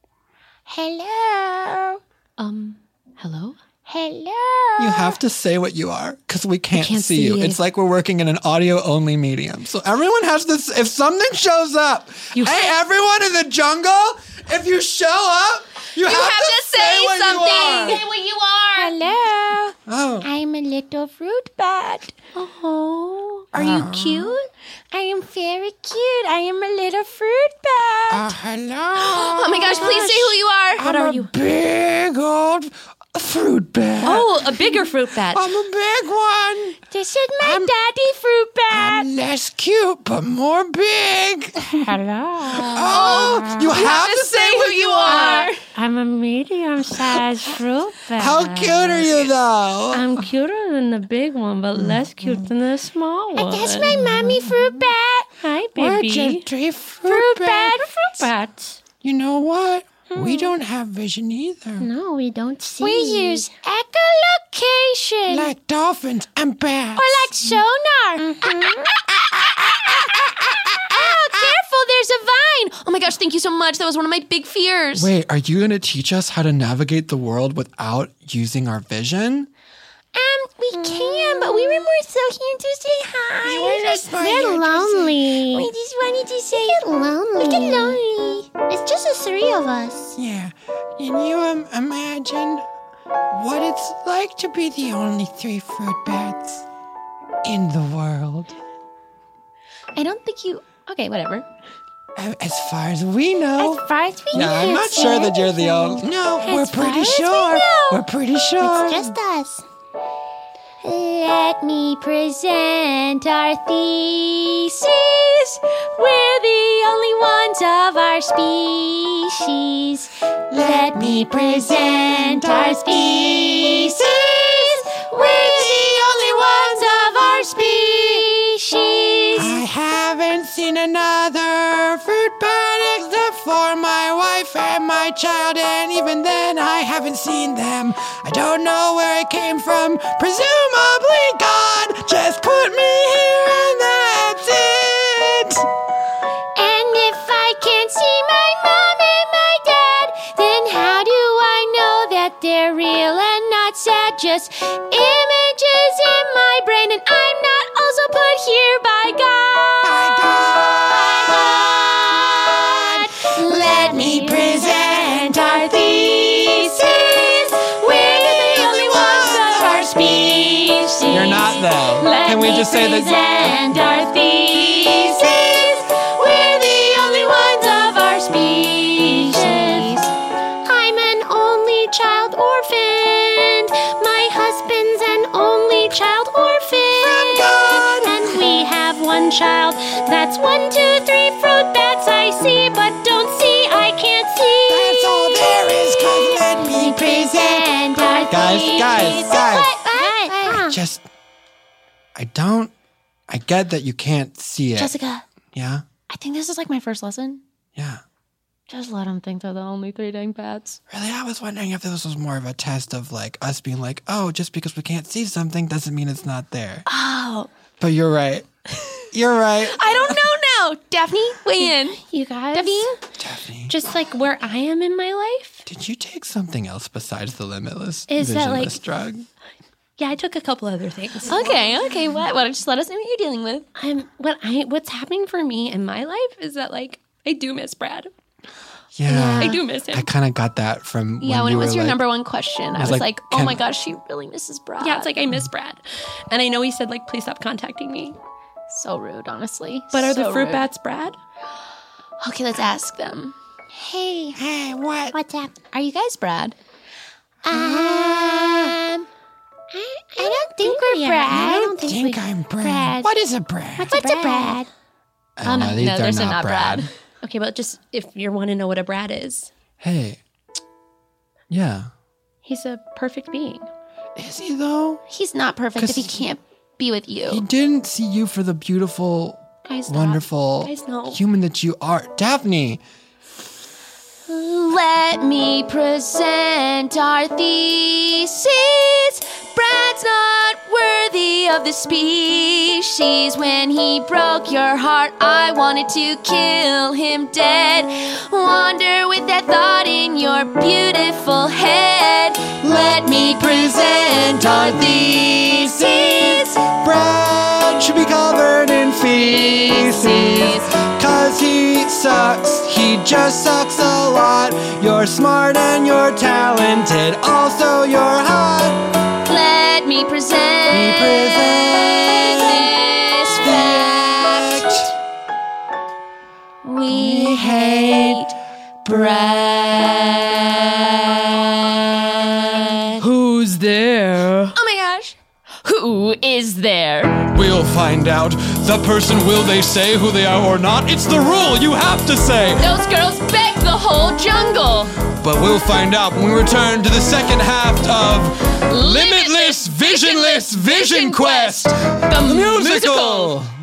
[SPEAKER 5] Hello.
[SPEAKER 11] Um, hello?
[SPEAKER 5] Hello.
[SPEAKER 8] You have to say what you are, because we can't,
[SPEAKER 11] can't
[SPEAKER 8] see,
[SPEAKER 11] see
[SPEAKER 8] you.
[SPEAKER 11] you.
[SPEAKER 8] It's like we're working in an audio-only medium. So everyone has this, if something shows up,
[SPEAKER 11] You-
[SPEAKER 8] hey, everyone in the jungle, if you show up, you,
[SPEAKER 5] You
[SPEAKER 8] have,
[SPEAKER 5] have to say
[SPEAKER 8] what
[SPEAKER 5] something.
[SPEAKER 8] you are.
[SPEAKER 5] Say what you are. Hello.
[SPEAKER 8] Oh.
[SPEAKER 5] I'm a little fruit bat. Oh. Are you cute? I am very cute. I am a little fruit bat.
[SPEAKER 8] hello.
[SPEAKER 5] Oh my gosh, please say who you are.
[SPEAKER 11] What are you?
[SPEAKER 8] Big old fruit bat.
[SPEAKER 11] Oh, a bigger fruit bat.
[SPEAKER 8] I'm a big one.
[SPEAKER 7] This is my daddy fruit bat.
[SPEAKER 8] I'm less cute, but more big.
[SPEAKER 7] Hello.
[SPEAKER 8] Oh, you,
[SPEAKER 11] You have to say who you are.
[SPEAKER 7] I'm a medium-sized fruit bat.
[SPEAKER 8] How cute are you, though?
[SPEAKER 7] I'm cuter than the big one, but less cute than the small one.
[SPEAKER 12] That's my mommy fruit bat.
[SPEAKER 7] Hi,
[SPEAKER 8] We're
[SPEAKER 7] baby.
[SPEAKER 8] just three fruit,
[SPEAKER 7] fruit bat.
[SPEAKER 8] bats.
[SPEAKER 7] Fruit bats.
[SPEAKER 8] You know what? We don't have vision either.
[SPEAKER 7] No, we don't see.
[SPEAKER 12] We use echolocation.
[SPEAKER 8] Like dolphins and bats.
[SPEAKER 12] Or like sonar.
[SPEAKER 11] Oh, careful, there's a vine. Oh my gosh, thank you so much. That was one of my big fears.
[SPEAKER 8] Wait, are you going to teach us how to navigate the world without using our vision?
[SPEAKER 12] Um, we can, but we were more so here to say hi.
[SPEAKER 8] We were just more
[SPEAKER 12] We're
[SPEAKER 8] here to
[SPEAKER 12] lonely. We just wanted to say we get lonely. We get lonely. It's just the three of us.
[SPEAKER 8] Yeah. Can you um, imagine what it's like to be the only three fruit bats in the world?
[SPEAKER 11] I don't think you... Okay, whatever.
[SPEAKER 8] Uh, As far as we know.
[SPEAKER 12] As far as we
[SPEAKER 8] No,
[SPEAKER 12] know.
[SPEAKER 8] I'm not sure that you're the only. No,
[SPEAKER 12] As
[SPEAKER 8] we're
[SPEAKER 12] far
[SPEAKER 8] pretty
[SPEAKER 12] as we
[SPEAKER 8] sure.
[SPEAKER 12] know.
[SPEAKER 8] We're pretty sure.
[SPEAKER 12] It's just us. Let me present our thesis. We're the only ones of our species. Let me present our species. We're the only ones of our species.
[SPEAKER 8] I haven't seen another fruit bat except for my wife and my child, and even then I haven't seen them. I don't know where it came from. Presumably God just put me here and that's it.
[SPEAKER 12] And if I can't see my mom and my dad, then how do I know that they're real and not sad? Just images in my brain, and I'm not also put here by God.
[SPEAKER 8] By God.
[SPEAKER 12] Let me present our thesis. We're the only ones of our species.
[SPEAKER 8] You're not though.
[SPEAKER 12] Let
[SPEAKER 8] Can we
[SPEAKER 12] me
[SPEAKER 8] just say that?
[SPEAKER 12] present our thesis. We're the only ones of our species. I'm an only child orphan. My husband's an only child orphan.
[SPEAKER 8] From God.
[SPEAKER 12] And we have one child. That's one, two, three fruit bats I see, but don't see. I can't see.
[SPEAKER 8] That's all there is, 'cause let me
[SPEAKER 12] present our
[SPEAKER 8] Guys,
[SPEAKER 12] thesis.
[SPEAKER 8] guys, guys.
[SPEAKER 12] What? What?
[SPEAKER 8] Just, I don't. I get that you can't see it.
[SPEAKER 11] Jessica,
[SPEAKER 8] Yeah.
[SPEAKER 11] I think this is like my first lesson.
[SPEAKER 8] Yeah.
[SPEAKER 11] Just let them think they're the only three dang bats.
[SPEAKER 8] Really, I was wondering if this was more of a test of like us being like, oh, just because we can't see something doesn't mean it's not there.
[SPEAKER 11] Oh,
[SPEAKER 8] But you're right. You're right.
[SPEAKER 11] I don't know now. Daphne, weigh in.
[SPEAKER 7] You guys,
[SPEAKER 11] Daphne?
[SPEAKER 8] Daphne,
[SPEAKER 7] just like where I am in my life.
[SPEAKER 8] did you take something else besides the limitless,
[SPEAKER 7] Is that,
[SPEAKER 8] visionless
[SPEAKER 7] like-
[SPEAKER 8] drug?
[SPEAKER 7] Yeah, I took a couple other things.
[SPEAKER 11] Okay, okay. What? What? Just let us know what you're dealing with.
[SPEAKER 7] I'm what I what's happening for me in my life is that like I do miss Brad.
[SPEAKER 8] Yeah.
[SPEAKER 7] I do miss him.
[SPEAKER 8] I kind of got that from
[SPEAKER 11] Yeah,
[SPEAKER 8] when
[SPEAKER 11] when
[SPEAKER 8] you
[SPEAKER 11] it was
[SPEAKER 8] were
[SPEAKER 11] your
[SPEAKER 8] like,
[SPEAKER 11] number one question, I
[SPEAKER 8] was
[SPEAKER 11] was
[SPEAKER 8] like,
[SPEAKER 11] like, oh
[SPEAKER 8] can-
[SPEAKER 11] my gosh, she really misses Brad.
[SPEAKER 7] Yeah, it's like I miss Brad, and I know he said like please stop contacting me.
[SPEAKER 11] so rude, honestly.
[SPEAKER 7] But are
[SPEAKER 11] So
[SPEAKER 7] the fruit
[SPEAKER 11] rude.
[SPEAKER 7] bats Brad?
[SPEAKER 11] Okay, let's ask them.
[SPEAKER 12] Hey,
[SPEAKER 8] Hey, what?
[SPEAKER 12] what's up?
[SPEAKER 11] Are you guys Brad?
[SPEAKER 12] Um, I, I don't think we're Brad.
[SPEAKER 8] I don't think, I'm Brad.
[SPEAKER 12] Brad.
[SPEAKER 8] What is a Brad?
[SPEAKER 12] What's, a Brad?
[SPEAKER 8] Oh, no, these
[SPEAKER 11] no,
[SPEAKER 8] are
[SPEAKER 11] there's a
[SPEAKER 8] not
[SPEAKER 11] not
[SPEAKER 8] Brad.
[SPEAKER 11] Brad.
[SPEAKER 7] Okay, but just if you want to know what a Brad is,
[SPEAKER 8] Hey. Yeah.
[SPEAKER 7] he's a perfect being.
[SPEAKER 8] Is he though?
[SPEAKER 11] He's not perfect if he
[SPEAKER 8] 'Cause
[SPEAKER 11] can't be with
[SPEAKER 8] He
[SPEAKER 11] you.
[SPEAKER 8] didn't see you for the beautiful,
[SPEAKER 7] Guys, stop.
[SPEAKER 8] wonderful
[SPEAKER 7] Guys, no.
[SPEAKER 8] human that you are. Daphne.
[SPEAKER 11] Let me present our thesis. Brad's not worthy of the species. When he broke your heart, I wanted to kill him dead. Wander with that thought in your beautiful head. Let me present our thesis.
[SPEAKER 8] Brad should be covered in feces. Cause he sucks. He just sucks a lot. You're smart and you're talented. Also, you're hot.
[SPEAKER 11] Let me present,
[SPEAKER 8] Me present
[SPEAKER 11] this fact. We hate Brad.
[SPEAKER 8] Who
[SPEAKER 11] there?
[SPEAKER 7] Oh my gosh.
[SPEAKER 11] Who is there?
[SPEAKER 8] We'll find out. The person, will they say who they are or not? It's the rule. You have to say.
[SPEAKER 7] Those girls beg the whole jungle.
[SPEAKER 8] But we'll find out when we return to the second half of Limitless, Visionless Vision Quest,
[SPEAKER 11] The,
[SPEAKER 8] the
[SPEAKER 11] musical.
[SPEAKER 8] musical.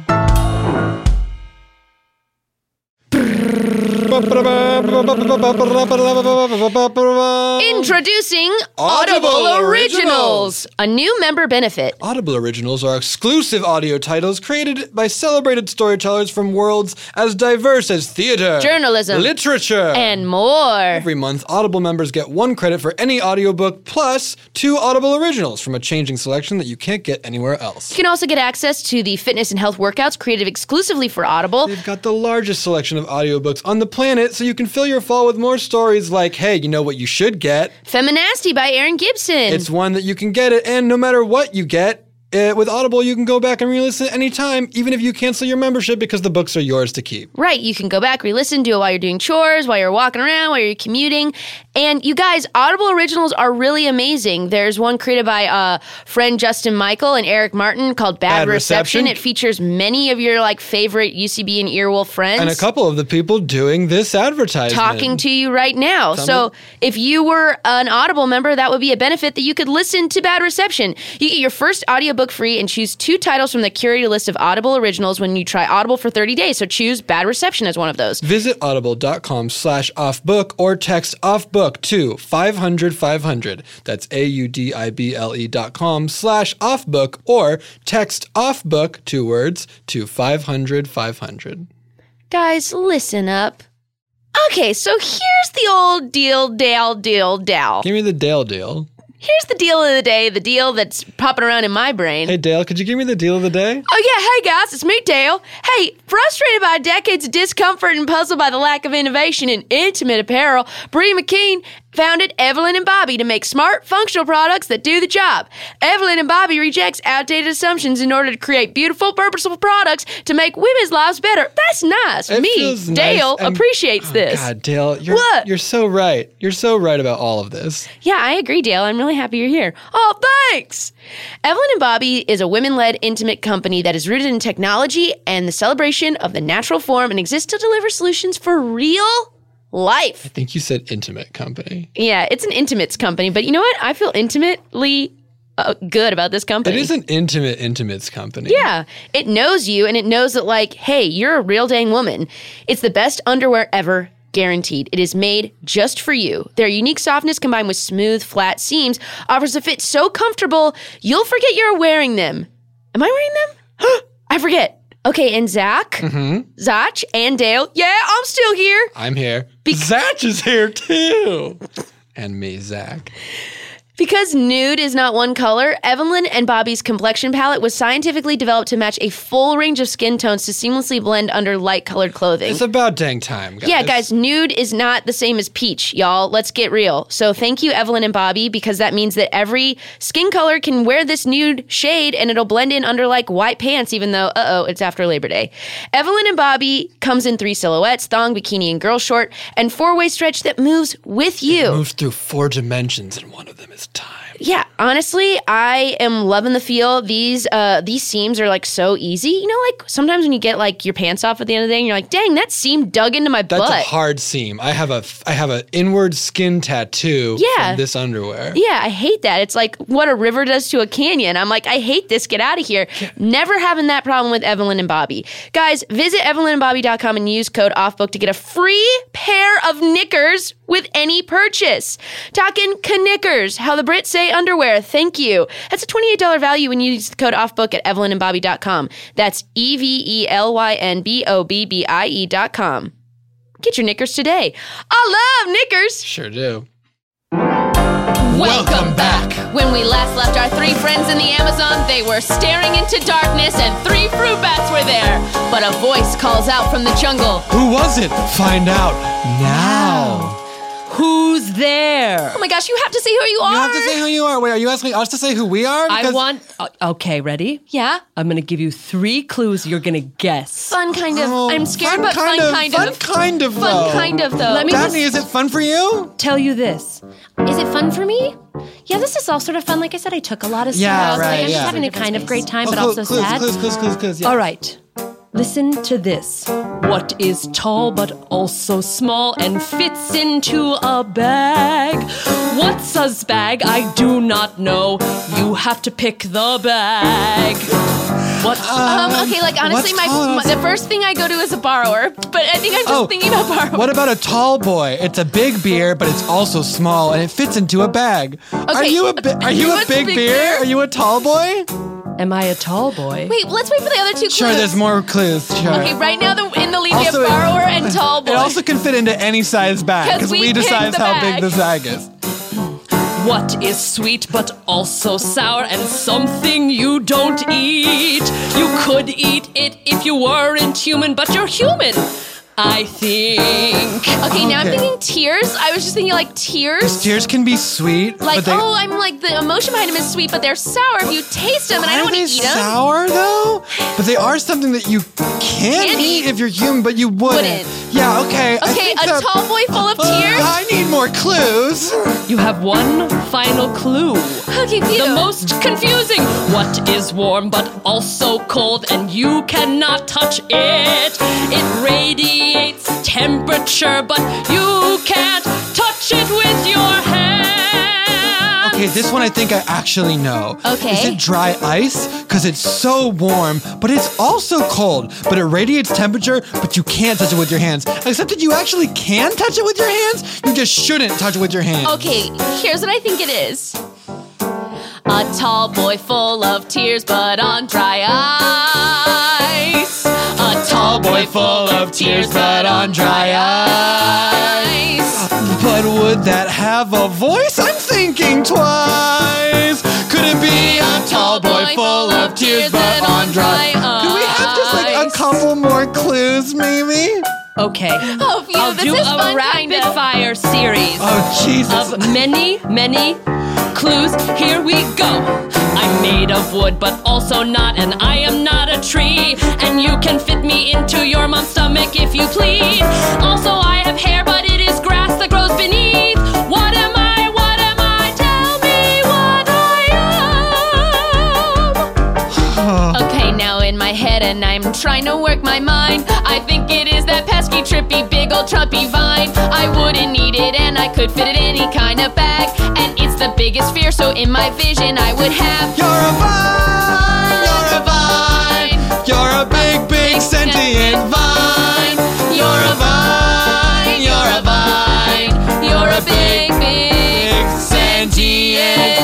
[SPEAKER 11] Introducing
[SPEAKER 8] Audible
[SPEAKER 11] Audible
[SPEAKER 8] Originals.
[SPEAKER 11] Originals, a new member benefit.
[SPEAKER 8] Audible Originals are exclusive audio titles created by celebrated storytellers from worlds as diverse as theater,
[SPEAKER 11] Journalism,
[SPEAKER 8] literature,
[SPEAKER 11] and more.
[SPEAKER 8] Every month, Audible members get one credit for any audiobook plus two Audible Originals from a changing selection that you can't get anywhere else.
[SPEAKER 11] You can also get access to the fitness and health workouts created exclusively for Audible.
[SPEAKER 8] They've got the largest selection of audiobooks on the planet, so you can fill your fall with more stories like, hey, you know what you should get?
[SPEAKER 11] Feminasty by Aaron Gibson.
[SPEAKER 8] It's one that you can get it, and no matter what you get, Uh, with Audible, you can go back and re-listen anytime, even if you cancel your membership, because the books are yours to keep.
[SPEAKER 11] Right, you can go back, re-listen, do it while you're doing chores, while you're walking around, while you're commuting. And you guys, Audible Originals are really amazing. There's one created by uh, friend Justin Michael and Eric Martin called Bad,
[SPEAKER 8] Bad
[SPEAKER 11] Reception.
[SPEAKER 8] Reception.
[SPEAKER 11] It features many of your like favorite U C B and Earwolf friends.
[SPEAKER 8] And a couple of the people doing this advertisement.
[SPEAKER 11] Talking to you right now.
[SPEAKER 8] Some
[SPEAKER 11] so
[SPEAKER 8] of-
[SPEAKER 11] if you were an Audible member, that would be a benefit that you could listen to Bad Reception. You get your first audiobook free and choose two titles from the curated list of Audible Originals when you try Audible for thirty days. So choose Bad Reception as one of those.
[SPEAKER 8] Visit audible.com slash offbook or text offbook to five hundred five hundred. That's A-U-D-I-B-L-E dot com slash offbook or text offbook, two words, to five hundred five hundred.
[SPEAKER 11] Guys, listen up. Okay, so here's the old deal, Dale, deal, Dal.
[SPEAKER 8] Give me the Dale deal.
[SPEAKER 11] Here's the deal of the day, the deal that's popping around in my brain.
[SPEAKER 8] Hey, Dale, could you give me the deal of the day?
[SPEAKER 11] Oh, yeah. Hey, guys, it's me, Dale. Hey, frustrated by decades of discomfort and puzzled by the lack of innovation in intimate apparel, Bree McKean founded Evelyn and Bobby to make smart, functional products that do the job. Evelyn and Bobby rejects outdated assumptions in order to create beautiful, purposeful products to make women's lives better. That's nice.
[SPEAKER 8] It
[SPEAKER 11] me,
[SPEAKER 8] feels nice
[SPEAKER 11] Dale,
[SPEAKER 8] and-
[SPEAKER 11] appreciates
[SPEAKER 8] Oh,
[SPEAKER 11] this.
[SPEAKER 8] God, Dale, you're,
[SPEAKER 11] What?
[SPEAKER 8] You're so right. You're so right about all of this.
[SPEAKER 11] Yeah, I agree, Dale. I'm really happy you're here. Oh, thanks! Evelyn and Bobby is a women-led intimate company that is rooted in technology and the celebration of the natural form and exists to deliver solutions for real life.
[SPEAKER 8] I think you said intimate company.
[SPEAKER 11] Yeah, it's an intimates company, but you know what? I feel intimately uh, good about this company.
[SPEAKER 8] It is an intimate intimates company.
[SPEAKER 11] Yeah, it knows you and it knows that, like, hey, you're a real dang woman. It's the best underwear ever. Guaranteed. It is made just for you. Their unique softness combined with smooth, flat seams offers a fit so comfortable, you'll forget you're wearing them. Am I wearing them? I forget. Okay, and Zach,
[SPEAKER 8] Mm-hmm.
[SPEAKER 11] Zach, and Dale. Yeah, I'm still here.
[SPEAKER 8] I'm here. Zach is here too. And me, Zach.
[SPEAKER 11] Because nude is not one color, Evelyn and Bobby's complexion palette was scientifically developed to match a full range of skin tones to seamlessly blend under light-colored clothing.
[SPEAKER 8] It's about dang time, guys.
[SPEAKER 11] Yeah, guys, nude is not the same as peach, y'all. Let's get real. So thank you, Evelyn and Bobby, because that means that every skin color can wear this nude shade and it'll blend in under like white pants, even though, uh-oh, it's after Labor Day. Evelyn and Bobby comes in three silhouettes, thong, bikini, and girl short, and four-way stretch that moves with you.
[SPEAKER 8] It moves through four dimensions, and one of them is time.
[SPEAKER 11] Yeah, honestly, I am loving the feel. These uh, these seams are like so easy. You know, like sometimes when you get like your pants off at the end of the day, and you're like, "Dang, that seam dug into my
[SPEAKER 8] That's
[SPEAKER 11] butt."
[SPEAKER 8] a hard seam. I have a I have an inward skin tattoo
[SPEAKER 11] Yeah.
[SPEAKER 8] from this underwear.
[SPEAKER 11] Yeah, I hate that. It's like what a river does to a canyon. I'm like, I hate this. Get out of here. Never having that problem with Evelyn and Bobby. Guys, visit evelyn and bobby dot com and use code OFFBOOK to get a free pair of knickers with any purchase. Talking knickers, how the Brits say underwear. Thank you. That's a twenty-eight dollars value when you use the code OFFBOOK at evelyn and bobby dot com. That's E V E L Y N B O B B I E dot com. Get your knickers today. I love knickers.
[SPEAKER 8] Sure do.
[SPEAKER 7] Welcome back. When we last left our three friends in the Amazon, they were staring into darkness and three fruit bats were there. But a voice calls out from the jungle.
[SPEAKER 8] Who was it? Find out now.
[SPEAKER 11] Who's there?
[SPEAKER 7] Oh my gosh, you have to say who you are.
[SPEAKER 8] You have to say who you are. Wait, are you asking us to say who we are?
[SPEAKER 11] I
[SPEAKER 8] Because-
[SPEAKER 11] want. uh, Okay, ready?
[SPEAKER 7] Yeah?
[SPEAKER 11] I'm gonna give you three clues. You're gonna guess.
[SPEAKER 7] Fun kind of.
[SPEAKER 8] Oh,
[SPEAKER 7] I'm scared,
[SPEAKER 8] fun
[SPEAKER 7] but
[SPEAKER 8] kind
[SPEAKER 7] fun
[SPEAKER 8] of,
[SPEAKER 7] kind
[SPEAKER 8] fun
[SPEAKER 7] of.
[SPEAKER 8] kind of,
[SPEAKER 7] Fun
[SPEAKER 8] though.
[SPEAKER 7] kind of, though.
[SPEAKER 11] Let me
[SPEAKER 8] Daphne, is it fun for you?
[SPEAKER 11] Tell you this.
[SPEAKER 7] Is it fun for me?
[SPEAKER 11] Yeah, this is all sort of fun. Like I said, I took a lot of stuff.
[SPEAKER 8] Yeah,
[SPEAKER 11] like,
[SPEAKER 8] right,
[SPEAKER 11] I'm just
[SPEAKER 8] yeah.
[SPEAKER 11] having a kind of great time,
[SPEAKER 8] Oh,
[SPEAKER 11] but
[SPEAKER 8] clue-
[SPEAKER 11] also
[SPEAKER 8] clues,
[SPEAKER 11] sad.
[SPEAKER 8] clues, clues, clues, clues, yeah.
[SPEAKER 11] All right. Listen to this. What is tall but also small and fits into a bag? What's a bag? I do not know. You have to pick the bag. What?
[SPEAKER 5] Um, okay, like honestly, my, my the first thing I go to is a borrower, but I think I'm just
[SPEAKER 8] Oh,
[SPEAKER 5] thinking about borrower.
[SPEAKER 8] What about a tall boy? It's a big beer, but it's also small, and it fits into a bag. Are
[SPEAKER 5] Okay,
[SPEAKER 8] you a bi- Are you a
[SPEAKER 5] what's
[SPEAKER 8] big,
[SPEAKER 5] big
[SPEAKER 8] beer?
[SPEAKER 5] beer?
[SPEAKER 8] Are you a tall boy?
[SPEAKER 11] Am I a tall boy?
[SPEAKER 5] Wait, let's wait for the other two clues.
[SPEAKER 8] Sure, there's more clues. Sure.
[SPEAKER 5] Okay, right now the, in the lead we have
[SPEAKER 8] Also, it-
[SPEAKER 5] borrower and tall boy.
[SPEAKER 8] It also can fit into any size bag
[SPEAKER 5] 'Cause
[SPEAKER 8] because
[SPEAKER 5] we
[SPEAKER 8] we,
[SPEAKER 5] picked
[SPEAKER 8] decide
[SPEAKER 5] the
[SPEAKER 8] how
[SPEAKER 5] bag.
[SPEAKER 8] big the bag is.
[SPEAKER 11] What is sweet but also sour and something you don't eat? You could eat it if you weren't human, but you're human, I think.
[SPEAKER 5] Okay, now I'm
[SPEAKER 8] Okay.
[SPEAKER 5] thinking tears. I was just thinking like tears.
[SPEAKER 8] Tears can be sweet,
[SPEAKER 5] Like,
[SPEAKER 8] but they,
[SPEAKER 5] oh, I'm like, the emotion behind them is sweet, but they're sour if you taste them, and I don't
[SPEAKER 8] are
[SPEAKER 5] want to
[SPEAKER 8] they
[SPEAKER 5] eat them.
[SPEAKER 8] sour though? But they are something that you can
[SPEAKER 5] Can't
[SPEAKER 8] eat
[SPEAKER 5] eat.
[SPEAKER 8] if you're human, but you wouldn't.
[SPEAKER 5] Wouldn't.
[SPEAKER 8] Yeah, okay. I
[SPEAKER 5] Okay,
[SPEAKER 8] think
[SPEAKER 5] a
[SPEAKER 8] that-
[SPEAKER 5] tall boy full of tears.
[SPEAKER 8] I need more clues.
[SPEAKER 11] You have one final clue.
[SPEAKER 5] Okay, cute.
[SPEAKER 11] The most confusing. What is warm but also cold and you cannot touch it? It radiates temperature, but you can't touch it with your hands.
[SPEAKER 8] Okay, this one I think I actually know.
[SPEAKER 5] Okay.
[SPEAKER 8] Is it dry ice? Because it's so warm, but it's also cold. But it radiates temperature, but you can't touch it with your hands. Except that you actually can touch it with your hands. You just shouldn't touch it with your hands.
[SPEAKER 5] Okay, here's what I think it is. A tall boy full of tears, but on dry ice. A tall boy full of tears, but on dry ice.
[SPEAKER 8] But would that have a voice? I'm thinking twice. Could it be a tall boy full of tears, but on dry ice? Could we have just like a couple more clues, maybe?
[SPEAKER 11] Okay.
[SPEAKER 5] Oh, phew,
[SPEAKER 11] I'll
[SPEAKER 5] this
[SPEAKER 11] do
[SPEAKER 5] is
[SPEAKER 11] a
[SPEAKER 5] fun,
[SPEAKER 11] rapid
[SPEAKER 5] kinda.
[SPEAKER 11] fire series
[SPEAKER 8] Oh, Jesus.
[SPEAKER 11] of many, many clues. Here we go. I'm made of wood, but also not, and I am not a tree. And you can fit me into your mom's stomach if you please. Also, I have hair, but it is grass that grows beneath. What am I? What am I? Tell me what I am.
[SPEAKER 5] Okay, now in my head, and I'm trying to work my mind. I think it is that pesky, trippy, big old Trumpy vine. I wouldn't need it, and I could fit it in any kind of bag. And it's the biggest fear, so in my vision, I would have.
[SPEAKER 8] You're a vine, you're a vine, you're a big, big sentient vine. You're a vine, you're a vine,
[SPEAKER 5] You're a big, big,
[SPEAKER 8] sentient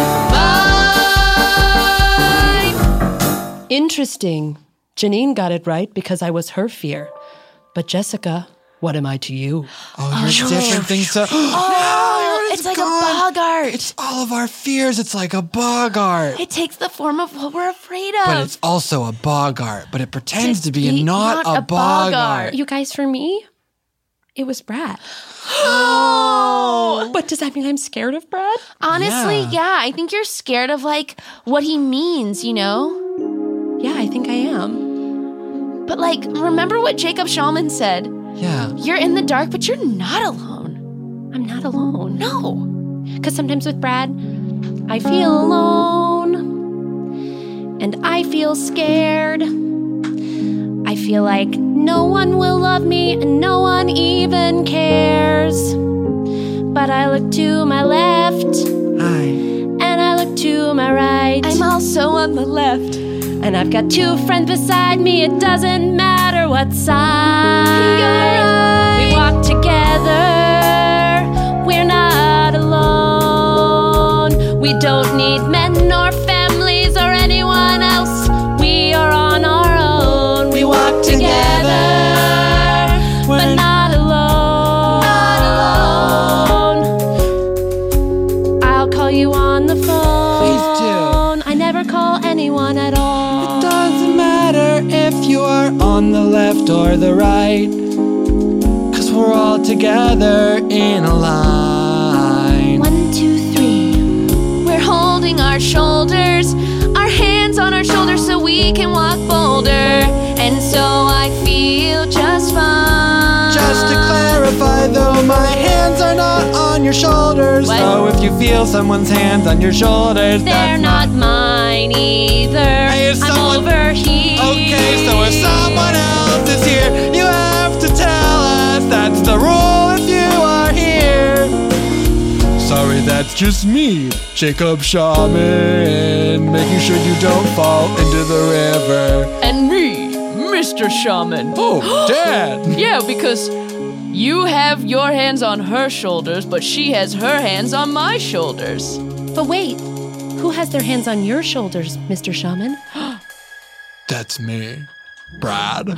[SPEAKER 5] vine.
[SPEAKER 11] Interesting. Janine got it right because I was her fear. But Jessica, what am I to you?
[SPEAKER 8] Oh, you're different things. So,
[SPEAKER 5] Oh, it's like a bogart.
[SPEAKER 8] It's all of our fears. It's like a bogart.
[SPEAKER 5] It takes the form of what we're afraid
[SPEAKER 8] But
[SPEAKER 5] of.
[SPEAKER 8] it's also a bogart. But it pretends to be,
[SPEAKER 5] be
[SPEAKER 8] not,
[SPEAKER 5] not
[SPEAKER 8] a,
[SPEAKER 5] a
[SPEAKER 8] bogart.
[SPEAKER 5] bogart.
[SPEAKER 11] You guys, for me, it was Brad.
[SPEAKER 5] Oh.
[SPEAKER 11] But does that mean I'm scared of Brad?
[SPEAKER 5] Honestly,
[SPEAKER 8] Yeah.
[SPEAKER 5] yeah. I think you're scared of like what he means, you know?
[SPEAKER 11] Yeah, I think I am.
[SPEAKER 5] But like, remember what Jacob Shulman said?
[SPEAKER 8] Yeah.
[SPEAKER 5] You're in the dark, but you're not alone.
[SPEAKER 11] I'm not alone.
[SPEAKER 5] No.
[SPEAKER 11] Because sometimes with Brad, I feel alone. And I feel scared. I feel like no one will love me and no one even cares. But I look to my left.
[SPEAKER 8] Hi.
[SPEAKER 11] And I look to my right.
[SPEAKER 5] I'm also on the left.
[SPEAKER 11] And I've got two friends beside me. It doesn't matter what side.
[SPEAKER 5] You're right.
[SPEAKER 11] We walk together. We're not alone. We don't need men or families or anyone else. We are on our own. We walk together, but not alone. Not alone. I'll call you on the phone.
[SPEAKER 8] Please do.
[SPEAKER 11] I never call anyone at all.
[SPEAKER 8] It doesn't matter if you are on the left or the right. Cause we're all together in a line.
[SPEAKER 5] One, two, three. We're holding our shoulders, our hands on our shoulders so we can walk bolder. And so I feel just fine.
[SPEAKER 8] Just to clarify though, my hands are not on your shoulders.
[SPEAKER 11] What?
[SPEAKER 8] So if you feel someone's hands on your shoulders,
[SPEAKER 11] They're
[SPEAKER 8] that's
[SPEAKER 11] not mine either.
[SPEAKER 8] Hey, if
[SPEAKER 11] I'm
[SPEAKER 8] someone-
[SPEAKER 11] over here.
[SPEAKER 8] Okay, so if someone else is here, you have to tell us. That's the rule if you are here. Sorry, that's just me, Jacob Shaman, making sure you don't fall into the river.
[SPEAKER 7] And me, Mister Shaman.
[SPEAKER 8] Oh, Dad!
[SPEAKER 7] Yeah, because you have your hands on her shoulders, but she has her hands on my shoulders.
[SPEAKER 11] But wait, who has their hands on your shoulders, Mister Shaman?
[SPEAKER 8] That's me, Brad.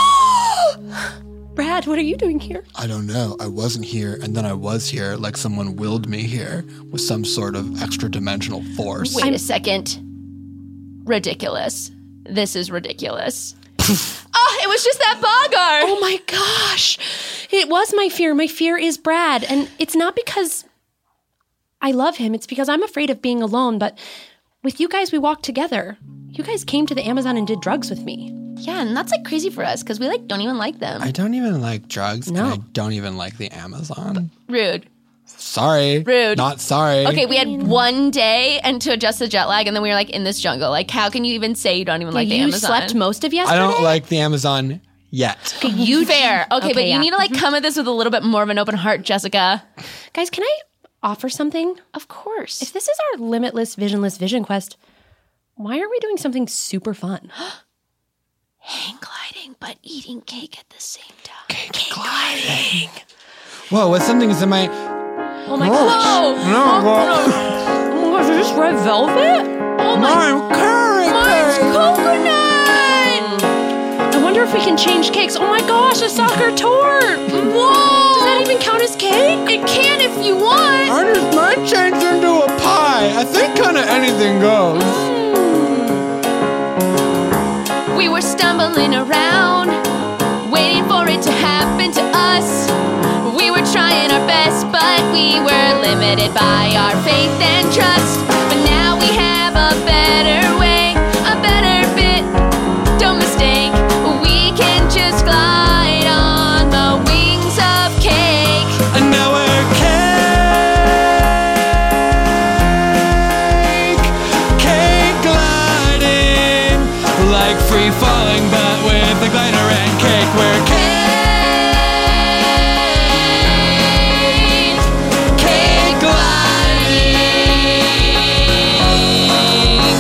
[SPEAKER 11] Brad, what are you doing here?
[SPEAKER 8] I don't know. I wasn't here, and then I was here, like someone willed me here with some sort of extra-dimensional force.
[SPEAKER 7] Wait a second. Ridiculous. This is ridiculous. Oh, it was just that Bogart!
[SPEAKER 11] Oh my gosh. It was my fear. My fear is Brad. And it's not because I love him. It's because I'm afraid of being alone. But with you guys, we walked together. You guys came to the Amazon and did drugs with me.
[SPEAKER 7] Yeah, and that's like crazy for us because we like don't even like them.
[SPEAKER 8] I don't even like drugs,
[SPEAKER 11] No.
[SPEAKER 8] and I don't even like the Amazon.
[SPEAKER 7] Rude.
[SPEAKER 8] Sorry.
[SPEAKER 7] Rude.
[SPEAKER 8] Not sorry.
[SPEAKER 7] Okay, we had one day and to adjust the jet lag, and then we were like in this jungle. Like, how can you even say you don't even like the
[SPEAKER 11] you
[SPEAKER 7] Amazon?
[SPEAKER 11] slept most of
[SPEAKER 8] I
[SPEAKER 11] yesterday?
[SPEAKER 8] don't like the Amazon yet.
[SPEAKER 11] Okay, you
[SPEAKER 7] Fair. Okay,
[SPEAKER 11] Okay,
[SPEAKER 7] but you
[SPEAKER 11] yeah.
[SPEAKER 7] need to like come at this with a little bit more of an open heart, Jessica.
[SPEAKER 11] Guys, can I offer something?
[SPEAKER 7] Of course.
[SPEAKER 11] If this is our limitless, visionless vision quest, why aren't we doing something super fun?
[SPEAKER 7] Hang gliding, but eating cake at the same time.
[SPEAKER 8] Cake gliding. Whoa, what something's in my...
[SPEAKER 11] Oh my gosh.
[SPEAKER 8] No, but...
[SPEAKER 11] Oh my gosh, is this red velvet?
[SPEAKER 7] Oh my,
[SPEAKER 8] I'm carrot
[SPEAKER 7] mine's
[SPEAKER 8] cake.
[SPEAKER 7] coconut!
[SPEAKER 11] I wonder if we can change cakes. Oh my gosh, a soccer tort.
[SPEAKER 7] Whoa!
[SPEAKER 11] Does that even count as cake?
[SPEAKER 7] It can if you want.
[SPEAKER 8] I just might change into a pie. I think kind of anything goes.
[SPEAKER 7] We were stumbling around, waiting for it to happen to us. We were trying our best, but we were limited by our faith and trust. But now we have a better way, a better bit. Don't mistake, we can just glide on the wings of cake.
[SPEAKER 8] And now we're cake. Cake gliding. Like free falling, but with a glider and cake. We're cake. Cake gliding.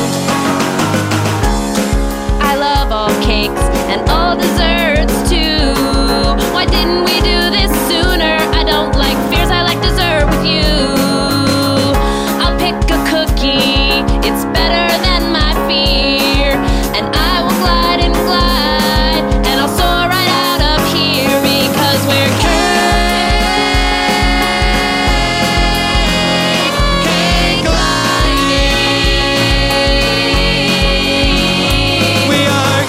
[SPEAKER 7] I love all cakes and all desserts too. Why didn't we do this sooner? I don't like fears, I like dessert with you. I'll pick a cookie, it's better than my fear. And I will glide and glide, and I'll soar right out of here because we're cake. Cake gliding.
[SPEAKER 8] We are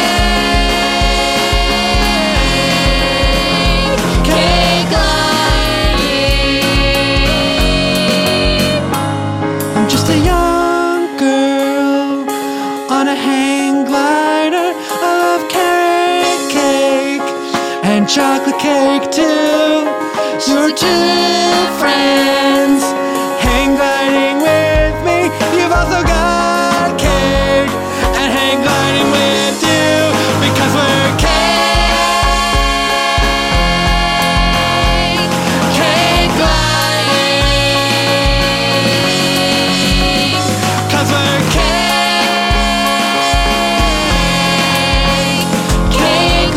[SPEAKER 8] cake.
[SPEAKER 7] Cake gliding.
[SPEAKER 8] I'm just a young girl on a hang glider. I love carrot cake and chocolate cake too. You're two friends hang gliding with me. You've also got cake and hang gliding with you because we're cake. Cake gliding. Cause we're cake.
[SPEAKER 7] Cake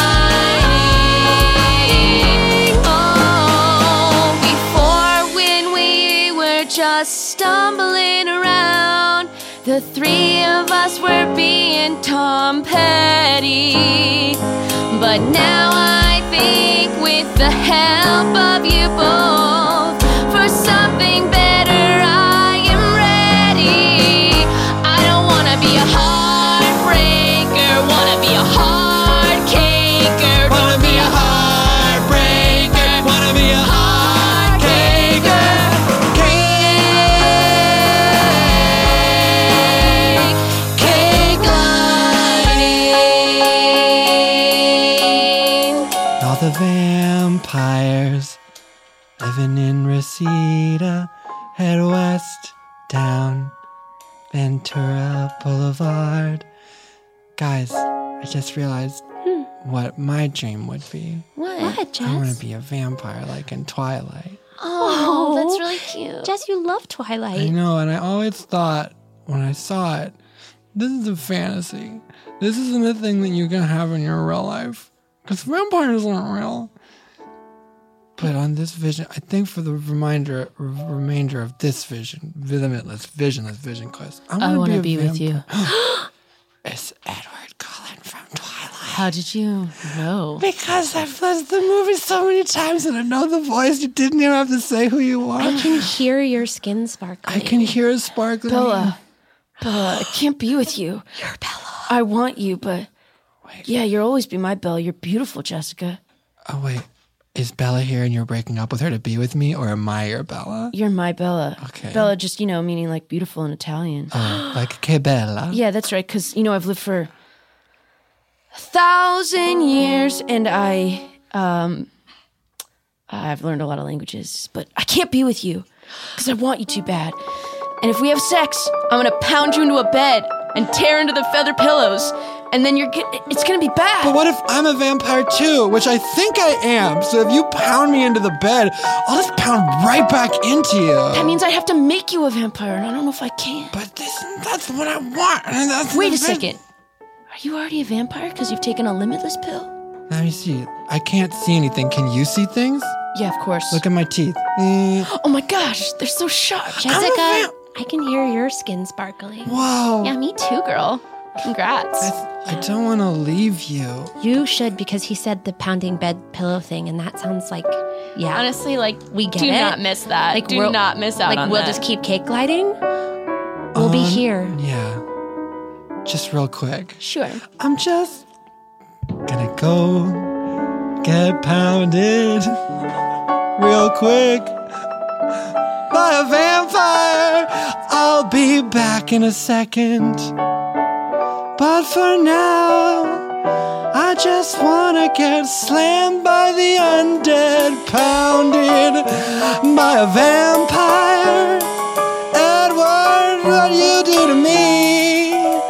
[SPEAKER 7] gliding. Oh, before when we were just stumbling around, the three of us were being Tom Petty. But now I think with the help of you both, for something better I am ready. I don't wanna be a heartbreaker, wanna be a hard caker.
[SPEAKER 8] Wanna be a heartbreaker. Wanna be a hard caker. Cake.
[SPEAKER 7] Cake gliding.
[SPEAKER 8] All the vampires living in Ventura Boulevard. Guys, I just realized
[SPEAKER 12] Hmm.
[SPEAKER 8] what my dream would be.
[SPEAKER 12] What? What, Jess?
[SPEAKER 8] I want to be a vampire like in Twilight.
[SPEAKER 12] Oh, that's really cute.
[SPEAKER 1] Jess, you love Twilight.
[SPEAKER 8] I know, and I always thought when I saw it, this is a fantasy. This isn't a thing that you can have in your real life. Because vampires aren't real. But on this vision, I think for the reminder, r- remainder of this vision, limitless, visionless vision quest,
[SPEAKER 11] I want to be,
[SPEAKER 8] be,
[SPEAKER 11] with you.
[SPEAKER 8] It's Edward Cullen from Twilight.
[SPEAKER 11] How did you know?
[SPEAKER 8] Because I've listened to the movie so many times and I know the voice. You didn't even have to say who you are.
[SPEAKER 1] I can hear your skin sparkling.
[SPEAKER 8] I can hear it sparkling.
[SPEAKER 7] Bella, Bella, I can't be with you.
[SPEAKER 1] You're Bella.
[SPEAKER 7] I want you, but yeah, you'll always be my Bella. You're beautiful, Jessica.
[SPEAKER 8] Oh, wait. Is Bella here and you're breaking up with her to be with me, or am I your Bella?
[SPEAKER 7] You're my Bella.
[SPEAKER 8] Okay.
[SPEAKER 7] Bella, just, you know, meaning like beautiful in Italian.
[SPEAKER 8] Oh, like che bella?
[SPEAKER 7] Yeah, that's right, because, you know, I've lived for a thousand years, and I, um, I've learned a lot of languages, but I can't be with you, because I want you too bad. And if we have sex, I'm going to pound you into a bed and tear into the feather pillows, and then you're get, it's going to be bad.
[SPEAKER 8] But what if I'm a vampire too, which I think I am? So if you pound me into the bed, I'll just pound right back into you.
[SPEAKER 7] That means I have to make you a vampire, and I don't know if I can.
[SPEAKER 8] But this, that's what I want. And that's
[SPEAKER 7] Wait
[SPEAKER 8] the
[SPEAKER 7] a second. Are you already a vampire because you've taken a limitless pill?
[SPEAKER 8] Let me see. I can't see anything. Can you see things?
[SPEAKER 7] Yeah, of course.
[SPEAKER 8] Look at my teeth. Mm.
[SPEAKER 7] Oh my gosh, they're so sharp.
[SPEAKER 1] Jessica, I can hear your skin sparkling.
[SPEAKER 8] Whoa.
[SPEAKER 11] Yeah, me too, girl. Congrats.
[SPEAKER 8] I, I don't want to leave you.
[SPEAKER 1] You should, because he said the pounding bed pillow thing, and that sounds like, yeah.
[SPEAKER 11] Honestly, like,
[SPEAKER 1] we get
[SPEAKER 11] do
[SPEAKER 1] it.
[SPEAKER 11] not miss that.
[SPEAKER 1] Like,
[SPEAKER 11] do
[SPEAKER 1] we'll-
[SPEAKER 11] not miss out
[SPEAKER 1] like,
[SPEAKER 11] on
[SPEAKER 1] we'll
[SPEAKER 11] that.
[SPEAKER 1] just keep cake gliding. We'll be
[SPEAKER 8] Um,
[SPEAKER 1] here.
[SPEAKER 8] Yeah. Just real quick.
[SPEAKER 11] Sure.
[SPEAKER 8] I'm just gonna go get pounded real quick by a vampire. I'll be back in a second. But for now, I just wanna get slammed by the undead, pounded by a vampire. Edward, what you do to me?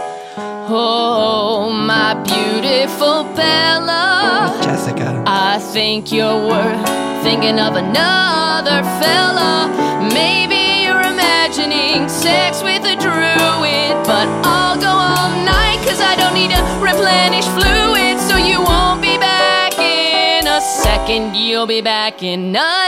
[SPEAKER 7] Oh, my beautiful Bella.
[SPEAKER 8] Jessica.
[SPEAKER 7] I think you're worth thinking of another fella. Maybe you're imagining sex with a druid, but I'll go all night, cause I don't need to replenish fluid. So you won't be back in a second, you'll be back in a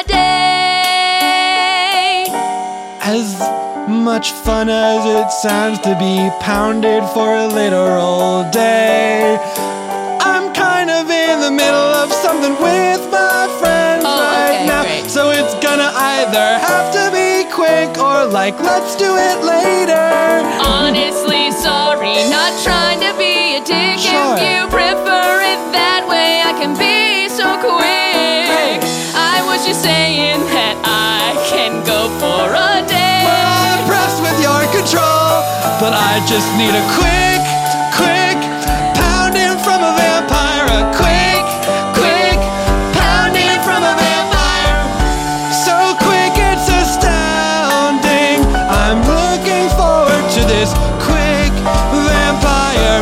[SPEAKER 7] day.
[SPEAKER 8] As much fun as it sounds to be pounded for a literal day, I'm kind of in the middle of something with my friends
[SPEAKER 7] Oh,
[SPEAKER 8] right
[SPEAKER 7] okay,
[SPEAKER 8] now.
[SPEAKER 7] great.
[SPEAKER 8] So it's gonna either have to be quick or like, let's do it later.
[SPEAKER 7] Honestly, sorry, not trying to be a dick.
[SPEAKER 8] Sure.
[SPEAKER 7] If you prefer it that way, I can be so quick. I was just saying that I can go for a day.
[SPEAKER 8] Well, I'm impressed with your control, but I just need a quick, quick pounding from a vampire. A quick, quick pounding from a vampire. So quick, it's astounding. I'm looking forward to this quick vampire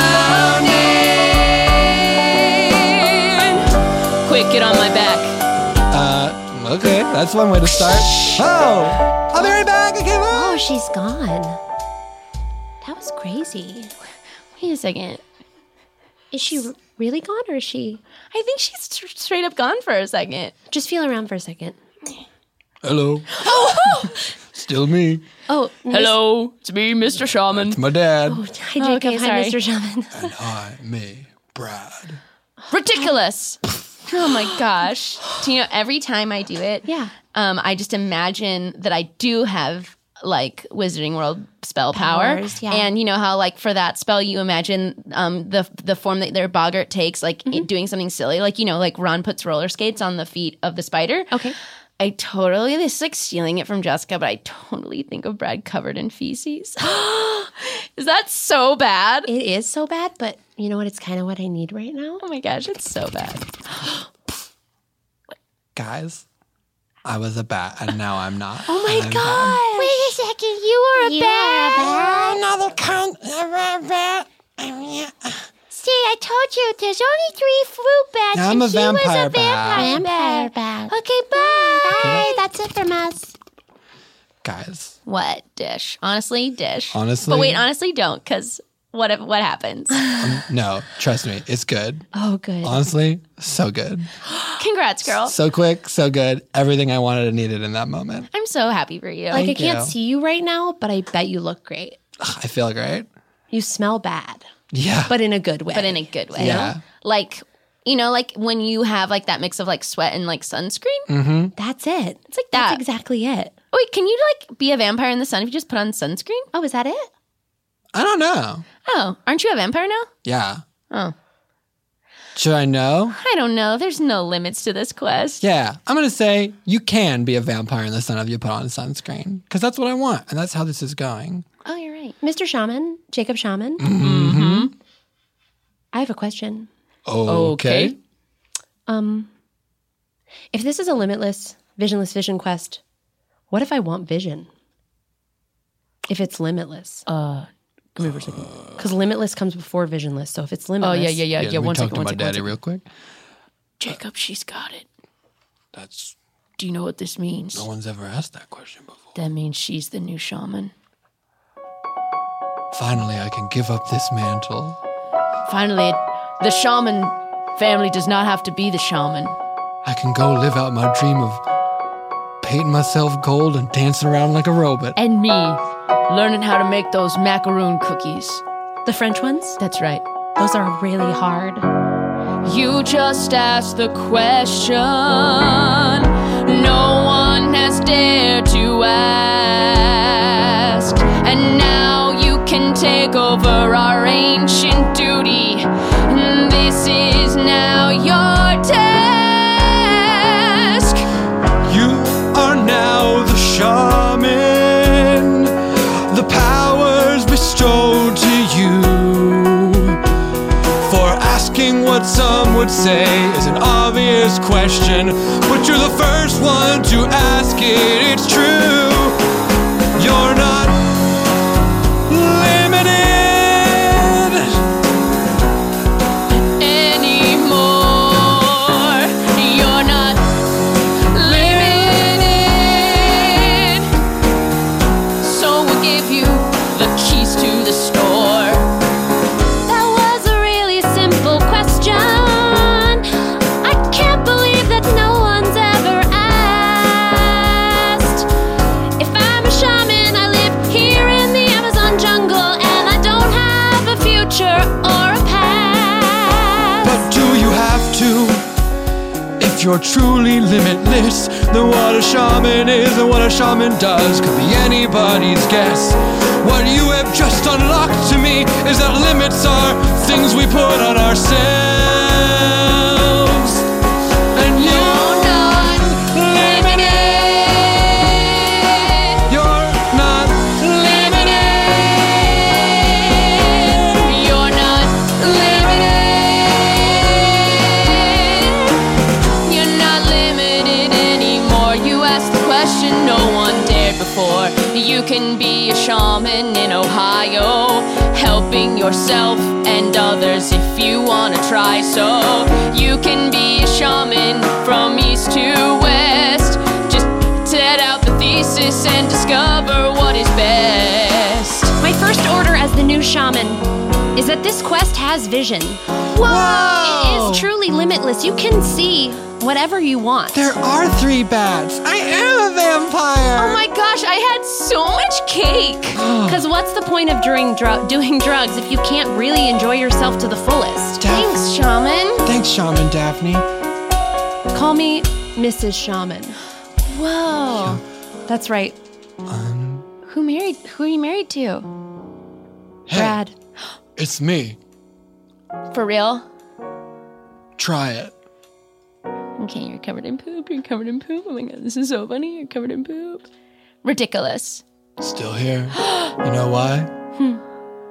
[SPEAKER 8] pounding.
[SPEAKER 7] Quick, get on my back.
[SPEAKER 8] Uh, okay, that's one way to start. Oh, I'll be right back. Okay, bye.
[SPEAKER 1] Oh, she's gone. That was crazy.
[SPEAKER 11] Wait a second.
[SPEAKER 1] Is she r- really gone, or is she?
[SPEAKER 11] I think she's st- straight up gone for a second.
[SPEAKER 1] Just feel around for a second.
[SPEAKER 8] Hello. Still me.
[SPEAKER 1] Oh,
[SPEAKER 7] Hello, it's me, Mister Shaman.
[SPEAKER 8] It's my dad.
[SPEAKER 1] Hi, Jacob.
[SPEAKER 11] okay,
[SPEAKER 1] Hi,
[SPEAKER 11] sorry.
[SPEAKER 1] Mister Shaman.
[SPEAKER 8] And I, me, Brad.
[SPEAKER 11] Ridiculous. Oh my gosh. Do you know, every time I do it,
[SPEAKER 1] Yeah.
[SPEAKER 11] um, I just imagine that I do have like Wizarding World spell power.
[SPEAKER 1] Powers, yeah.
[SPEAKER 11] And you know how like for that spell you imagine um, the the form that their boggart takes, like
[SPEAKER 1] Mm-hmm.
[SPEAKER 11] it doing something silly. Like, you know, like Ron puts roller skates on the feet of the spider.
[SPEAKER 1] Okay.
[SPEAKER 11] I totally, this is like stealing it from Jessica, but I totally think of Brad covered in feces. Is that so bad?
[SPEAKER 1] It is so bad, but you know what? It's kind of what I need right now.
[SPEAKER 11] Oh my gosh, it's so bad.
[SPEAKER 8] Guys, I was a bat and now I'm not.
[SPEAKER 1] Oh my
[SPEAKER 8] I'm
[SPEAKER 1] god!
[SPEAKER 12] Wait a second, you were a
[SPEAKER 1] You
[SPEAKER 12] bat.
[SPEAKER 1] are a bat.
[SPEAKER 8] pound.
[SPEAKER 12] See, I told you, there's only three fruit bats,
[SPEAKER 8] Yeah, I'm
[SPEAKER 12] and
[SPEAKER 8] a
[SPEAKER 12] he
[SPEAKER 8] vampire
[SPEAKER 12] was a
[SPEAKER 8] bat.
[SPEAKER 12] vampire,
[SPEAKER 7] Vampire
[SPEAKER 12] bat.
[SPEAKER 7] bat.
[SPEAKER 12] Okay, bye.
[SPEAKER 7] Bye. That's it from us.
[SPEAKER 8] Guys,
[SPEAKER 7] What? Dish. Honestly, dish.
[SPEAKER 8] Honestly?
[SPEAKER 7] But wait, honestly, don't, because what if, what happens?
[SPEAKER 8] no, trust me, it's good.
[SPEAKER 11] Oh, good.
[SPEAKER 8] Honestly, so good.
[SPEAKER 7] Congrats, girl.
[SPEAKER 8] So quick, so good. Everything I wanted and needed in that moment.
[SPEAKER 7] I'm so happy for you.
[SPEAKER 11] Like,
[SPEAKER 8] Thank
[SPEAKER 11] I can't
[SPEAKER 8] you.
[SPEAKER 11] see you right now, but I bet you look great.
[SPEAKER 8] I feel great.
[SPEAKER 11] You smell bad,
[SPEAKER 8] Yeah.
[SPEAKER 11] but in a good way.
[SPEAKER 7] But in a good way.
[SPEAKER 8] Yeah.
[SPEAKER 7] Like, you know, like when you have like that mix of like sweat and like sunscreen.
[SPEAKER 8] Mm-hmm.
[SPEAKER 11] That's it.
[SPEAKER 7] It's like that.
[SPEAKER 11] That's exactly it.
[SPEAKER 7] Wait, can you like be a vampire in the sun if you just put on sunscreen?
[SPEAKER 11] Oh, is that it?
[SPEAKER 8] I don't know.
[SPEAKER 7] Oh, aren't you a vampire now?
[SPEAKER 8] Yeah.
[SPEAKER 7] Oh,
[SPEAKER 8] Should I know?
[SPEAKER 7] I don't know. There's no limits to this quest.
[SPEAKER 8] Yeah. I'm going to say you can be a vampire in the sun if you put on sunscreen. Because that's what I want. And that's how this is going.
[SPEAKER 7] Oh, you're right.
[SPEAKER 11] Mister Shaman, Jacob Shaman.
[SPEAKER 8] Mm-hmm.
[SPEAKER 11] I have a question.
[SPEAKER 8] Okay.
[SPEAKER 11] Um, if this is a limitless, visionless vision quest, what if I want vision? If it's limitless.
[SPEAKER 7] Uh, come here for a second.
[SPEAKER 11] Because limitless comes before visionless. So if it's limitless.
[SPEAKER 7] Oh, yeah, yeah, yeah. Yeah,
[SPEAKER 8] Let me
[SPEAKER 7] one
[SPEAKER 8] talk
[SPEAKER 7] second,
[SPEAKER 8] to
[SPEAKER 7] one
[SPEAKER 8] my
[SPEAKER 7] second, one
[SPEAKER 8] daddy
[SPEAKER 7] second.
[SPEAKER 8] real quick.
[SPEAKER 7] Jacob, she's got it.
[SPEAKER 8] That's
[SPEAKER 7] Do you know what this means?
[SPEAKER 8] no one's ever asked that question before.
[SPEAKER 7] That means she's the new shaman.
[SPEAKER 8] Finally, I can give up this mantle.
[SPEAKER 7] Finally, the shaman family does not have to be the shaman.
[SPEAKER 8] I can go live out my dream of painting myself gold and dancing around like a robot.
[SPEAKER 7] And me, learning how to make those macaroon cookies.
[SPEAKER 11] The French ones?
[SPEAKER 7] That's right.
[SPEAKER 11] Those are really hard.
[SPEAKER 7] You just asked the question no one has dared to ask. And now you can take over our ancient duty. This is now your task.
[SPEAKER 8] You are now the shaman. The powers bestowed to you. For asking what some would say is an obvious question, but you're the first one to ask it. It's true. You're not limited
[SPEAKER 7] Anymore. You're not limited. So we'll give you the keys to the store.
[SPEAKER 12] That was a really simple question. I can't believe that no one's ever asked. If I'm a shaman, I live here in the Amazon jungle, and I don't have a future or a past.
[SPEAKER 8] But do you have to? If you're truly limitless, then what a shaman is and what a shaman does could be anybody's guess. What you have just unlocked to me is that limits are things we put on ourselves. And you're not limited. You're not limited.
[SPEAKER 7] You're not limited. You're not limited anymore. You asked the question no one dared before. You can be a shaman in Ohio, helping yourself and others if you want to try. So you can be a shaman from east to west. Just set out the thesis and discover what is best.
[SPEAKER 11] My first order as the new shaman is that this quest has vision.
[SPEAKER 8] Whoa!
[SPEAKER 11] It is truly limitless. You can see whatever you want.
[SPEAKER 8] There are three bats. I am a vampire.
[SPEAKER 11] Oh my gosh, I had so much cake. Because what's the point of doing, dru- doing drugs if you can't really enjoy yourself to the fullest?
[SPEAKER 7] Thanks, shaman.
[SPEAKER 8] Thanks, Shaman Daphne.
[SPEAKER 11] Call me Missus Shaman.
[SPEAKER 7] Whoa.
[SPEAKER 11] That's right.
[SPEAKER 8] Um,
[SPEAKER 7] Who married? Who are you married to?
[SPEAKER 8] hey,
[SPEAKER 11] Brad.
[SPEAKER 8] it's me.
[SPEAKER 7] For real?
[SPEAKER 8] Try it.
[SPEAKER 7] Okay, you're covered in poop. You're covered in poop. Oh my god, this is so funny. You're covered in poop. Ridiculous.
[SPEAKER 8] Still here. You know why?
[SPEAKER 7] Hmm.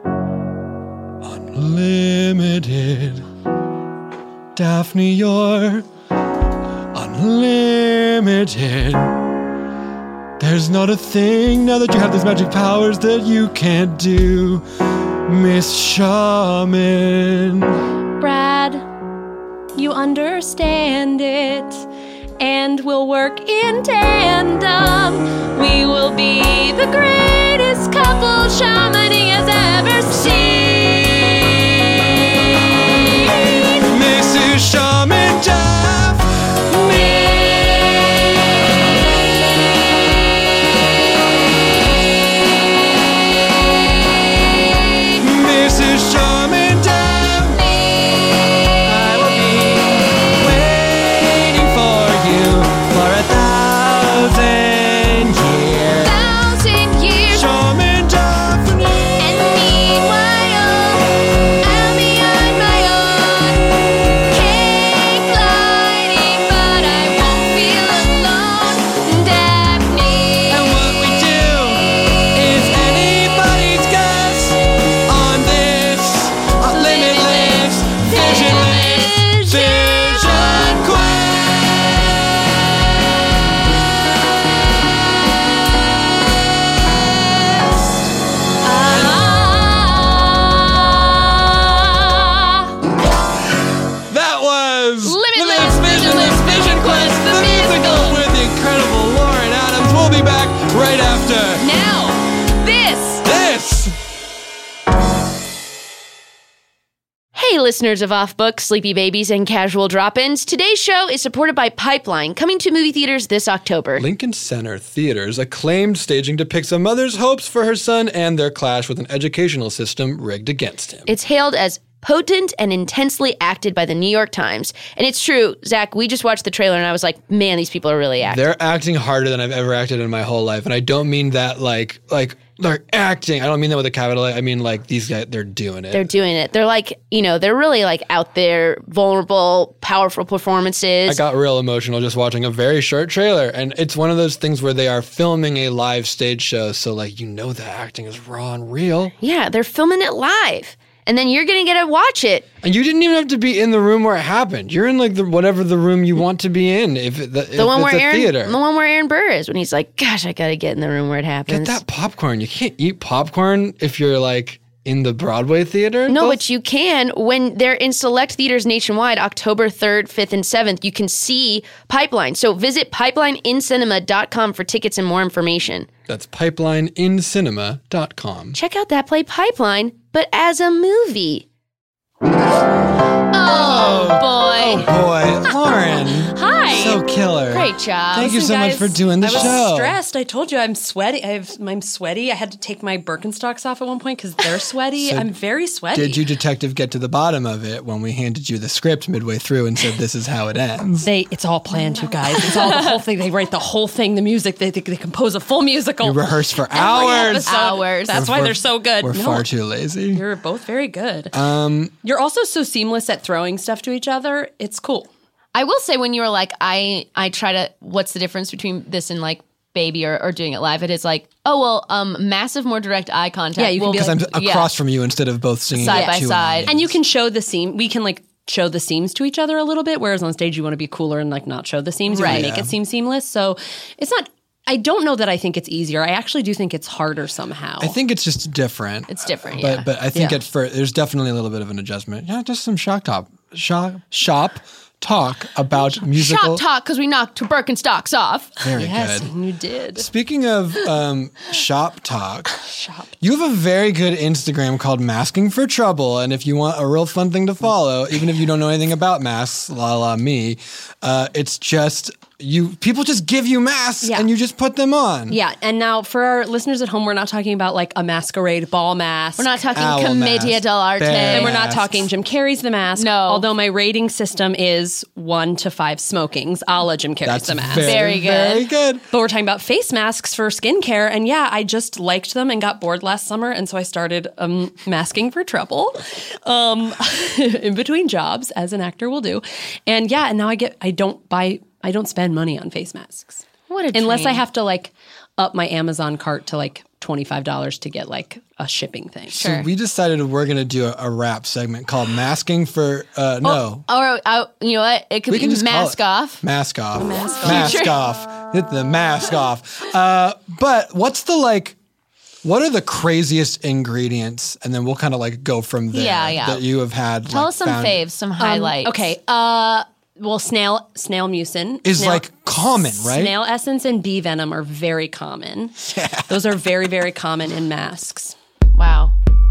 [SPEAKER 8] Unlimited. Daphne, you're unlimited. There's not a thing now that you have these magic powers that you can't do, Miss Shaman.
[SPEAKER 11] Brad, you understand it, and we'll work in tandem. We will be the greatest couple Shamaning has ever seen.
[SPEAKER 8] Missus Shaman Jeff. Missus Shaman Jeff. I will be waiting for you for a thousand years.
[SPEAKER 11] Thousand years.
[SPEAKER 8] Shaman Daphne.
[SPEAKER 11] And meanwhile, I'll be on my own, cake gliding, but I won't feel alone, Daphne.
[SPEAKER 8] And what we do is anybody's guess on this uh, limitless, visionless, vision quest. That was
[SPEAKER 11] Limitless, Visionless, Vision Quest, the musical.
[SPEAKER 8] with the incredible Lauren Adams. We'll be back right after
[SPEAKER 11] Now, this.
[SPEAKER 8] this.
[SPEAKER 7] Hey, listeners of Off Book, Sleepy Babies, and Casual Drop-Ins. Today's show is supported by Pipeline, coming to movie theaters this October.
[SPEAKER 8] Lincoln Center Theater's acclaimed staging depicts a mother's hopes for her son and their clash with an educational system rigged against him.
[SPEAKER 7] It's hailed as potent and intensely acted by the New York Times. And it's true, Zach, we just watched the trailer and I was like, man, these people are really acting.
[SPEAKER 8] They're acting harder than I've ever acted in my whole life. And I don't mean that like, like, they're acting. I don't mean that with a capital A. I mean like these guys, they're doing it.
[SPEAKER 7] They're doing it. They're like, you know, they're really like out there, vulnerable, powerful performances.
[SPEAKER 8] I got real emotional just watching a very short trailer. And it's one of those things where they are filming a live stage show. So like, you know, the acting is raw and real.
[SPEAKER 7] Yeah, they're filming it live. And then you're going to get to watch it.
[SPEAKER 8] And you didn't even have to be in the room where it happened. You're in like the whatever the room you want to be in. If, it, the,
[SPEAKER 7] The
[SPEAKER 8] if
[SPEAKER 7] one
[SPEAKER 8] it's
[SPEAKER 7] where
[SPEAKER 8] a
[SPEAKER 7] Aaron,
[SPEAKER 8] theater.
[SPEAKER 7] the one where Aaron Burr is, when he's like, "Gosh, I gotta get in the room where it happens."
[SPEAKER 8] Get that popcorn. You can't eat popcorn if you're like in the Broadway theater.
[SPEAKER 7] No,
[SPEAKER 8] Those-
[SPEAKER 7] but you can when they're in select theaters nationwide, October third, fifth, and seventh. You can see Pipeline. So visit pipeline in cinema dot com for tickets and more information.
[SPEAKER 8] That's pipeline in cinema dot com.
[SPEAKER 7] Check out that play Pipeline, but as a movie.
[SPEAKER 11] Oh, boy.
[SPEAKER 8] Boy, Lauren.
[SPEAKER 11] Hi.
[SPEAKER 8] So killer.
[SPEAKER 7] Great job.
[SPEAKER 8] Thank you
[SPEAKER 11] Listen,
[SPEAKER 8] so much
[SPEAKER 11] guys,
[SPEAKER 8] for doing the
[SPEAKER 11] I was
[SPEAKER 8] show.
[SPEAKER 11] stressed. I told you I'm sweaty. I have, I'm sweaty. I had to take my Birkenstocks off at one point because they're sweaty.
[SPEAKER 8] So
[SPEAKER 11] I'm very sweaty.
[SPEAKER 8] Did you, detective, get to the bottom of it when we handed you the script midway through and said this is how it ends?
[SPEAKER 11] They, it's all planned, you guys. It's all the whole thing. They write the whole thing, the music. They, they, they compose a full musical.
[SPEAKER 8] You rehearsed for
[SPEAKER 11] Every
[SPEAKER 8] hours.
[SPEAKER 11] episode.
[SPEAKER 7] Hours.
[SPEAKER 11] That's
[SPEAKER 8] We're-
[SPEAKER 11] why they're so good.
[SPEAKER 8] We're
[SPEAKER 11] No,
[SPEAKER 8] far too lazy.
[SPEAKER 11] You're both very good.
[SPEAKER 8] Um,
[SPEAKER 11] You're also so seamless at throwing stuff to each other. It's cool.
[SPEAKER 7] I will say when you were like, I I try to, what's the difference between this and like Baby or, or doing it live? It is like, oh, well, um, massive, more direct eye contact.
[SPEAKER 11] Yeah, you can
[SPEAKER 7] will
[SPEAKER 11] be
[SPEAKER 8] Because
[SPEAKER 11] like-
[SPEAKER 8] I'm
[SPEAKER 7] yeah.
[SPEAKER 8] across from you instead of both singing
[SPEAKER 7] Side
[SPEAKER 8] it
[SPEAKER 7] by
[SPEAKER 8] to
[SPEAKER 7] side.
[SPEAKER 8] me.
[SPEAKER 11] And you can show the seam. We can like show the seams to each other a little bit, whereas on stage you want to be cooler and like not show the seams. You want
[SPEAKER 7] Right.
[SPEAKER 11] to make it seem seamless. So it's not. I don't know that I think it's easier. I actually do think it's harder somehow.
[SPEAKER 8] I think it's just different.
[SPEAKER 7] It's different,
[SPEAKER 8] But
[SPEAKER 7] yeah.
[SPEAKER 8] but I think
[SPEAKER 11] Yeah.
[SPEAKER 8] at first there's definitely a little bit of an adjustment. Yeah, just some shock top shop shop talk about musical.
[SPEAKER 7] Shop talk because we knocked Birkenstocks off.
[SPEAKER 8] Very
[SPEAKER 11] yes,
[SPEAKER 8] good.
[SPEAKER 11] you did.
[SPEAKER 8] Speaking of um, shop talk, you have a very good Instagram called Masking for Trouble, and if you want a real fun thing to follow, even if you don't know anything about masks, la la me, uh, it's just you. People just give you masks
[SPEAKER 11] Yeah.
[SPEAKER 8] and you just put them on.
[SPEAKER 11] Yeah, and now for our listeners at home, we're not talking about like a masquerade ball mask.
[SPEAKER 7] We're not talking
[SPEAKER 8] Owl
[SPEAKER 7] Commedia
[SPEAKER 8] mask.
[SPEAKER 7] dell'arte.
[SPEAKER 8] Bear
[SPEAKER 11] And we're not
[SPEAKER 8] masks.
[SPEAKER 11] talking Jim Carrey's The Mask.
[SPEAKER 7] No.
[SPEAKER 11] Although my rating system is one to five smokings, a la Jim Carrey's
[SPEAKER 8] That's
[SPEAKER 11] The Mask.
[SPEAKER 8] very,
[SPEAKER 7] Very good.
[SPEAKER 8] very good.
[SPEAKER 11] But we're talking about face masks for skincare. And yeah, I just liked them and got bored last summer. And so I started um, masking for trouble um, in between jobs, as an actor will do. And yeah, and now I get, I don't buy, I don't spend money on face masks.
[SPEAKER 7] What a
[SPEAKER 11] Unless
[SPEAKER 7] dream.
[SPEAKER 11] I have to like up my Amazon cart to like twenty-five dollars to get like a shipping thing.
[SPEAKER 8] So we decided we're going to do a, a rap segment called Masking for, uh, no.
[SPEAKER 7] Or, uh, you know what? It could
[SPEAKER 8] We
[SPEAKER 7] be
[SPEAKER 8] can just call
[SPEAKER 7] mask
[SPEAKER 8] it
[SPEAKER 7] off.
[SPEAKER 8] Mask off.
[SPEAKER 11] Mask
[SPEAKER 8] Mask
[SPEAKER 7] Future-
[SPEAKER 8] off. Get the mask off. Uh, but what's the like? What are the craziest ingredients? And then we'll kind of like go from there.
[SPEAKER 11] Yeah, yeah.
[SPEAKER 8] That you have had.
[SPEAKER 7] Tell
[SPEAKER 8] like,
[SPEAKER 7] us some
[SPEAKER 8] found-
[SPEAKER 7] faves, some highlights.
[SPEAKER 11] Um, okay. Uh, well, snail snail mucin
[SPEAKER 8] Is
[SPEAKER 11] snail,
[SPEAKER 8] like common, right?
[SPEAKER 11] Snail essence and bee venom are very common. Yeah. Those are very, very common in masks.
[SPEAKER 7] Wow.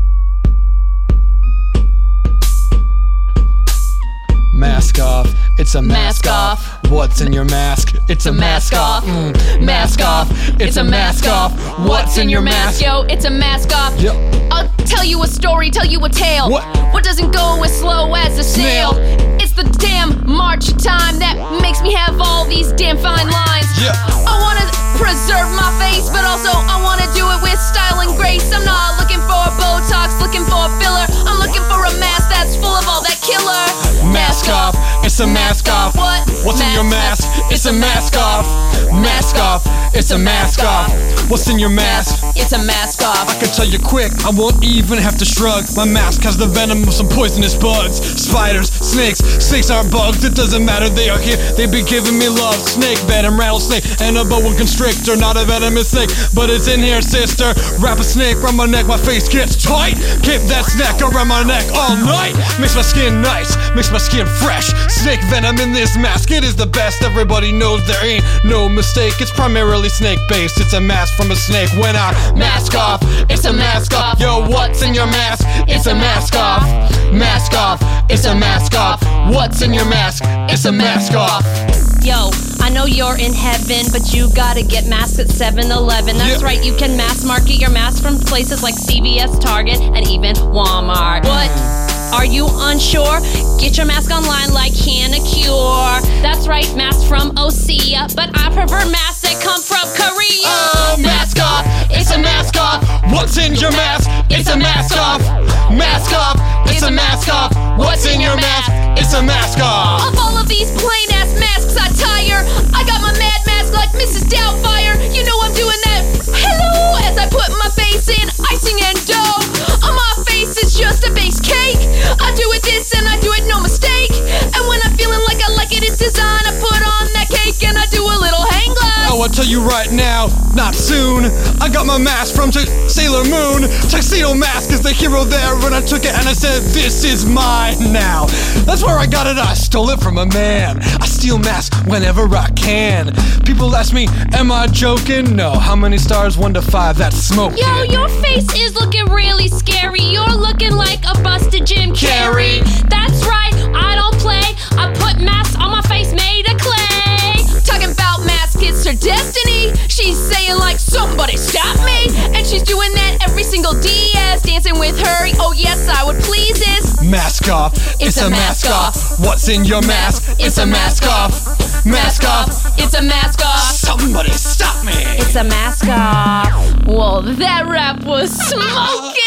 [SPEAKER 8] Mask off. It's a mask,
[SPEAKER 7] Mask
[SPEAKER 8] off.
[SPEAKER 7] off.
[SPEAKER 8] What's in your mask? It's a mask,
[SPEAKER 7] off.
[SPEAKER 8] Mm.
[SPEAKER 7] Mask off. It's a mask off. What's in your mask?
[SPEAKER 11] Yo, it's a mask off.
[SPEAKER 8] Yep.
[SPEAKER 11] I'll tell you a story, tell you a tale.
[SPEAKER 8] What?
[SPEAKER 11] What doesn't go as slow as a snail? It's the damn march of time that makes me have all these damn fine lines.
[SPEAKER 8] Yeah.
[SPEAKER 11] I wanna preserve my face, but also I wanna do it with style and grace. I'm not looking for a Botox, looking for a filler. I'm looking for a mask that's full of all that killer.
[SPEAKER 8] Mask off. It's a mask off.
[SPEAKER 11] What?
[SPEAKER 8] What's in your mask? It's a mask off. Mask off. It's a mask off. What's in your mask?
[SPEAKER 11] It's a mask off.
[SPEAKER 8] I can tell you quick, I won't even have to shrug. My mask has the venom of some poisonous bugs. Spiders, snakes, snakes aren't bugs. It doesn't matter, they are here, they be giving me love. Snake venom, rattlesnake, and a boa constrictor. Not a venomous snake, but it's in here, sister. Wrap a snake around my neck, my face gets tight. Keep that snack around my neck all night. Makes my skin nice, makes my skin fresh. Snake venom in this mask, it is the best. Everybody knows there ain't no mistake. It's primarily snake based, it's a mask from a snake. When I mask off, it's a mask off. Yo, what's in your mask? It's a mask off. Mask off, it's a mask off. What's in your mask? It's a mask off.
[SPEAKER 11] Yo, I know you're in heaven, but you gotta get masks at seven eleven. That's
[SPEAKER 8] Yeah.
[SPEAKER 11] right, you can mass market your mask from places like C V S, Target, and even Walmart. What? Are you unsure? Get your mask online like Canacure. That's right, masks from Osea, but I prefer masks that come from Korea.
[SPEAKER 8] Oh, mask off, it's a mask off. What's in your mask? It's a mask off. Mask off, it's a mask off. What's in your mask? It's a mask off.
[SPEAKER 11] Of all of these plain ass masks I tire, I got my mad mask like Missus Doubtfire. You know I'm doing that. Hello, as I put my face in icing and dough. On my face it's just a base cake. I do it this and I do it no mistake. And when I'm feeling like I like it, it's design. I put on that cake and I do a little hang glide.
[SPEAKER 8] Oh, I'll tell you right now, not soon. I got my mask from T- Sailor Moon. Tuxedo Mask is the hero there when I took it and I said, this is mine now. That's where I got it, I stole it from a man. I steal masks whenever I can. People ask me, am I joking? No, how many stars? One to five, that's smoke.
[SPEAKER 11] Yo, your face is looking really scary. You're looking like a busted Jim Carrey. That's right, I don't play. I put masks on my face made of clay. Talking about masks, it's her destiny. She's saying like, somebody stop me. And she's doing that every single D S. Dancing with her, oh yes, I would please this.
[SPEAKER 8] Mask off, it's, a, mask, off. What's in your mask? It's a mask off. Mask off,
[SPEAKER 11] It's a mask off.
[SPEAKER 8] somebody stop me.
[SPEAKER 11] It's a mask off. Well, that rap was smoking.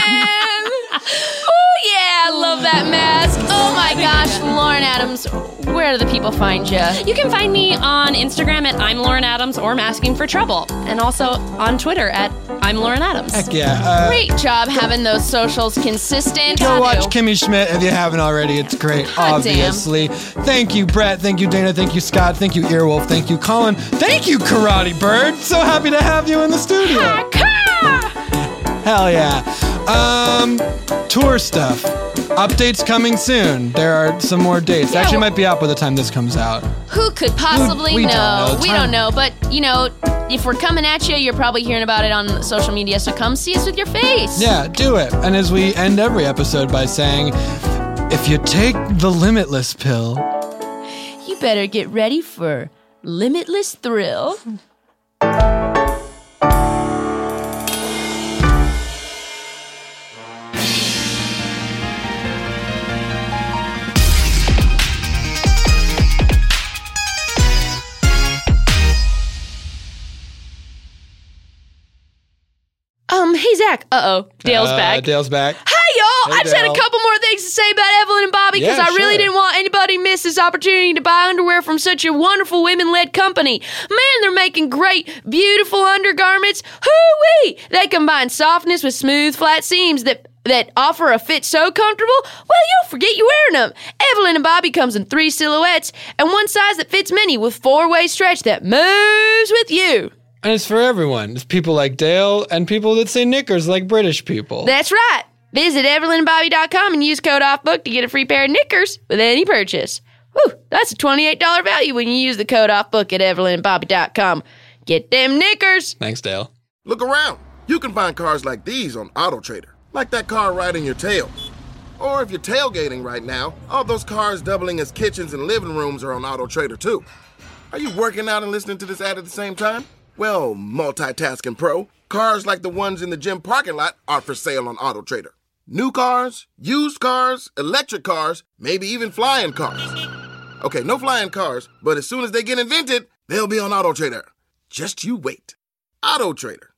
[SPEAKER 11] Oh yeah, I love that mask. Oh my gosh, Lauren Adams, where do the people find you? You can find me on Instagram at I'm Lauren Adams or Masking for Trouble, and also on Twitter at I'm Lauren Adams.
[SPEAKER 8] Heck yeah. Uh,
[SPEAKER 11] Great job having those socials consistent.
[SPEAKER 8] Go
[SPEAKER 11] I
[SPEAKER 8] watch
[SPEAKER 11] do.
[SPEAKER 8] Kimmy Schmidt if you haven't already. It's great,
[SPEAKER 11] Hot damn.
[SPEAKER 8] obviously. Thank you, Brett. Thank you, Dana. Thank you, Scott. Thank you, Earwolf. Thank you, Colin. Thank you, Karate Bird. So happy to have you in the studio. Hell yeah. Um, tour stuff. Updates coming soon. There are some more dates.
[SPEAKER 11] Yeah,
[SPEAKER 8] Actually,
[SPEAKER 11] well-
[SPEAKER 8] might be out by the time this comes out.
[SPEAKER 11] Who could possibly
[SPEAKER 8] We- we don't
[SPEAKER 11] know?
[SPEAKER 8] know.
[SPEAKER 11] We
[SPEAKER 8] Time-
[SPEAKER 11] don't know, but you know, if we're coming at you, you're probably hearing about it on social media, so come see us with your face.
[SPEAKER 8] Yeah, do it. And as we end every episode by saying, if you take the Limitless pill,
[SPEAKER 11] You better get ready for limitless thrill. Um, hey Zach. Uh oh, Dale's
[SPEAKER 8] uh,
[SPEAKER 11] back.
[SPEAKER 8] Dale's back.
[SPEAKER 11] Hey y'all!
[SPEAKER 8] Hey,
[SPEAKER 11] I just had a
[SPEAKER 8] Dale.
[SPEAKER 11] couple more things to say about Evelyn and Bobby because
[SPEAKER 8] Yeah,
[SPEAKER 11] I really
[SPEAKER 8] sure.
[SPEAKER 11] didn't want anybody to miss this opportunity to buy underwear from such a wonderful women-led company. Man, they're making great, beautiful undergarments. Hoo-wee! They combine softness with smooth, flat seams that
[SPEAKER 7] that offer a fit so comfortable, well, you'll forget you're wearing them. Evelyn and Bobby comes in three silhouettes and one size that fits many with four-way stretch that moves with you.
[SPEAKER 8] And it's for everyone. It's people like Dale and people that say knickers like British people.
[SPEAKER 7] That's right. Visit evelyn and bobby dot com and use code OFFBOOK to get a free pair of knickers with any purchase. Whew, that's a twenty-eight dollars value when you use the code OFFBOOK at evelyn and bobby dot com. Get them knickers.
[SPEAKER 8] Thanks, Dale.
[SPEAKER 13] Look around. You can find cars like these on AutoTrader, like that car right in your tail. Or if you're tailgating right now, all those cars doubling as kitchens and living rooms are on AutoTrader too. Are you working out and listening to this ad at the same time? Well, multitasking pro, cars like the ones in the gym parking lot are for sale on AutoTrader. New cars, used cars, electric cars, maybe even flying cars. Okay, no flying cars, but as soon as they get invented, they'll be on AutoTrader. Just you wait. AutoTrader.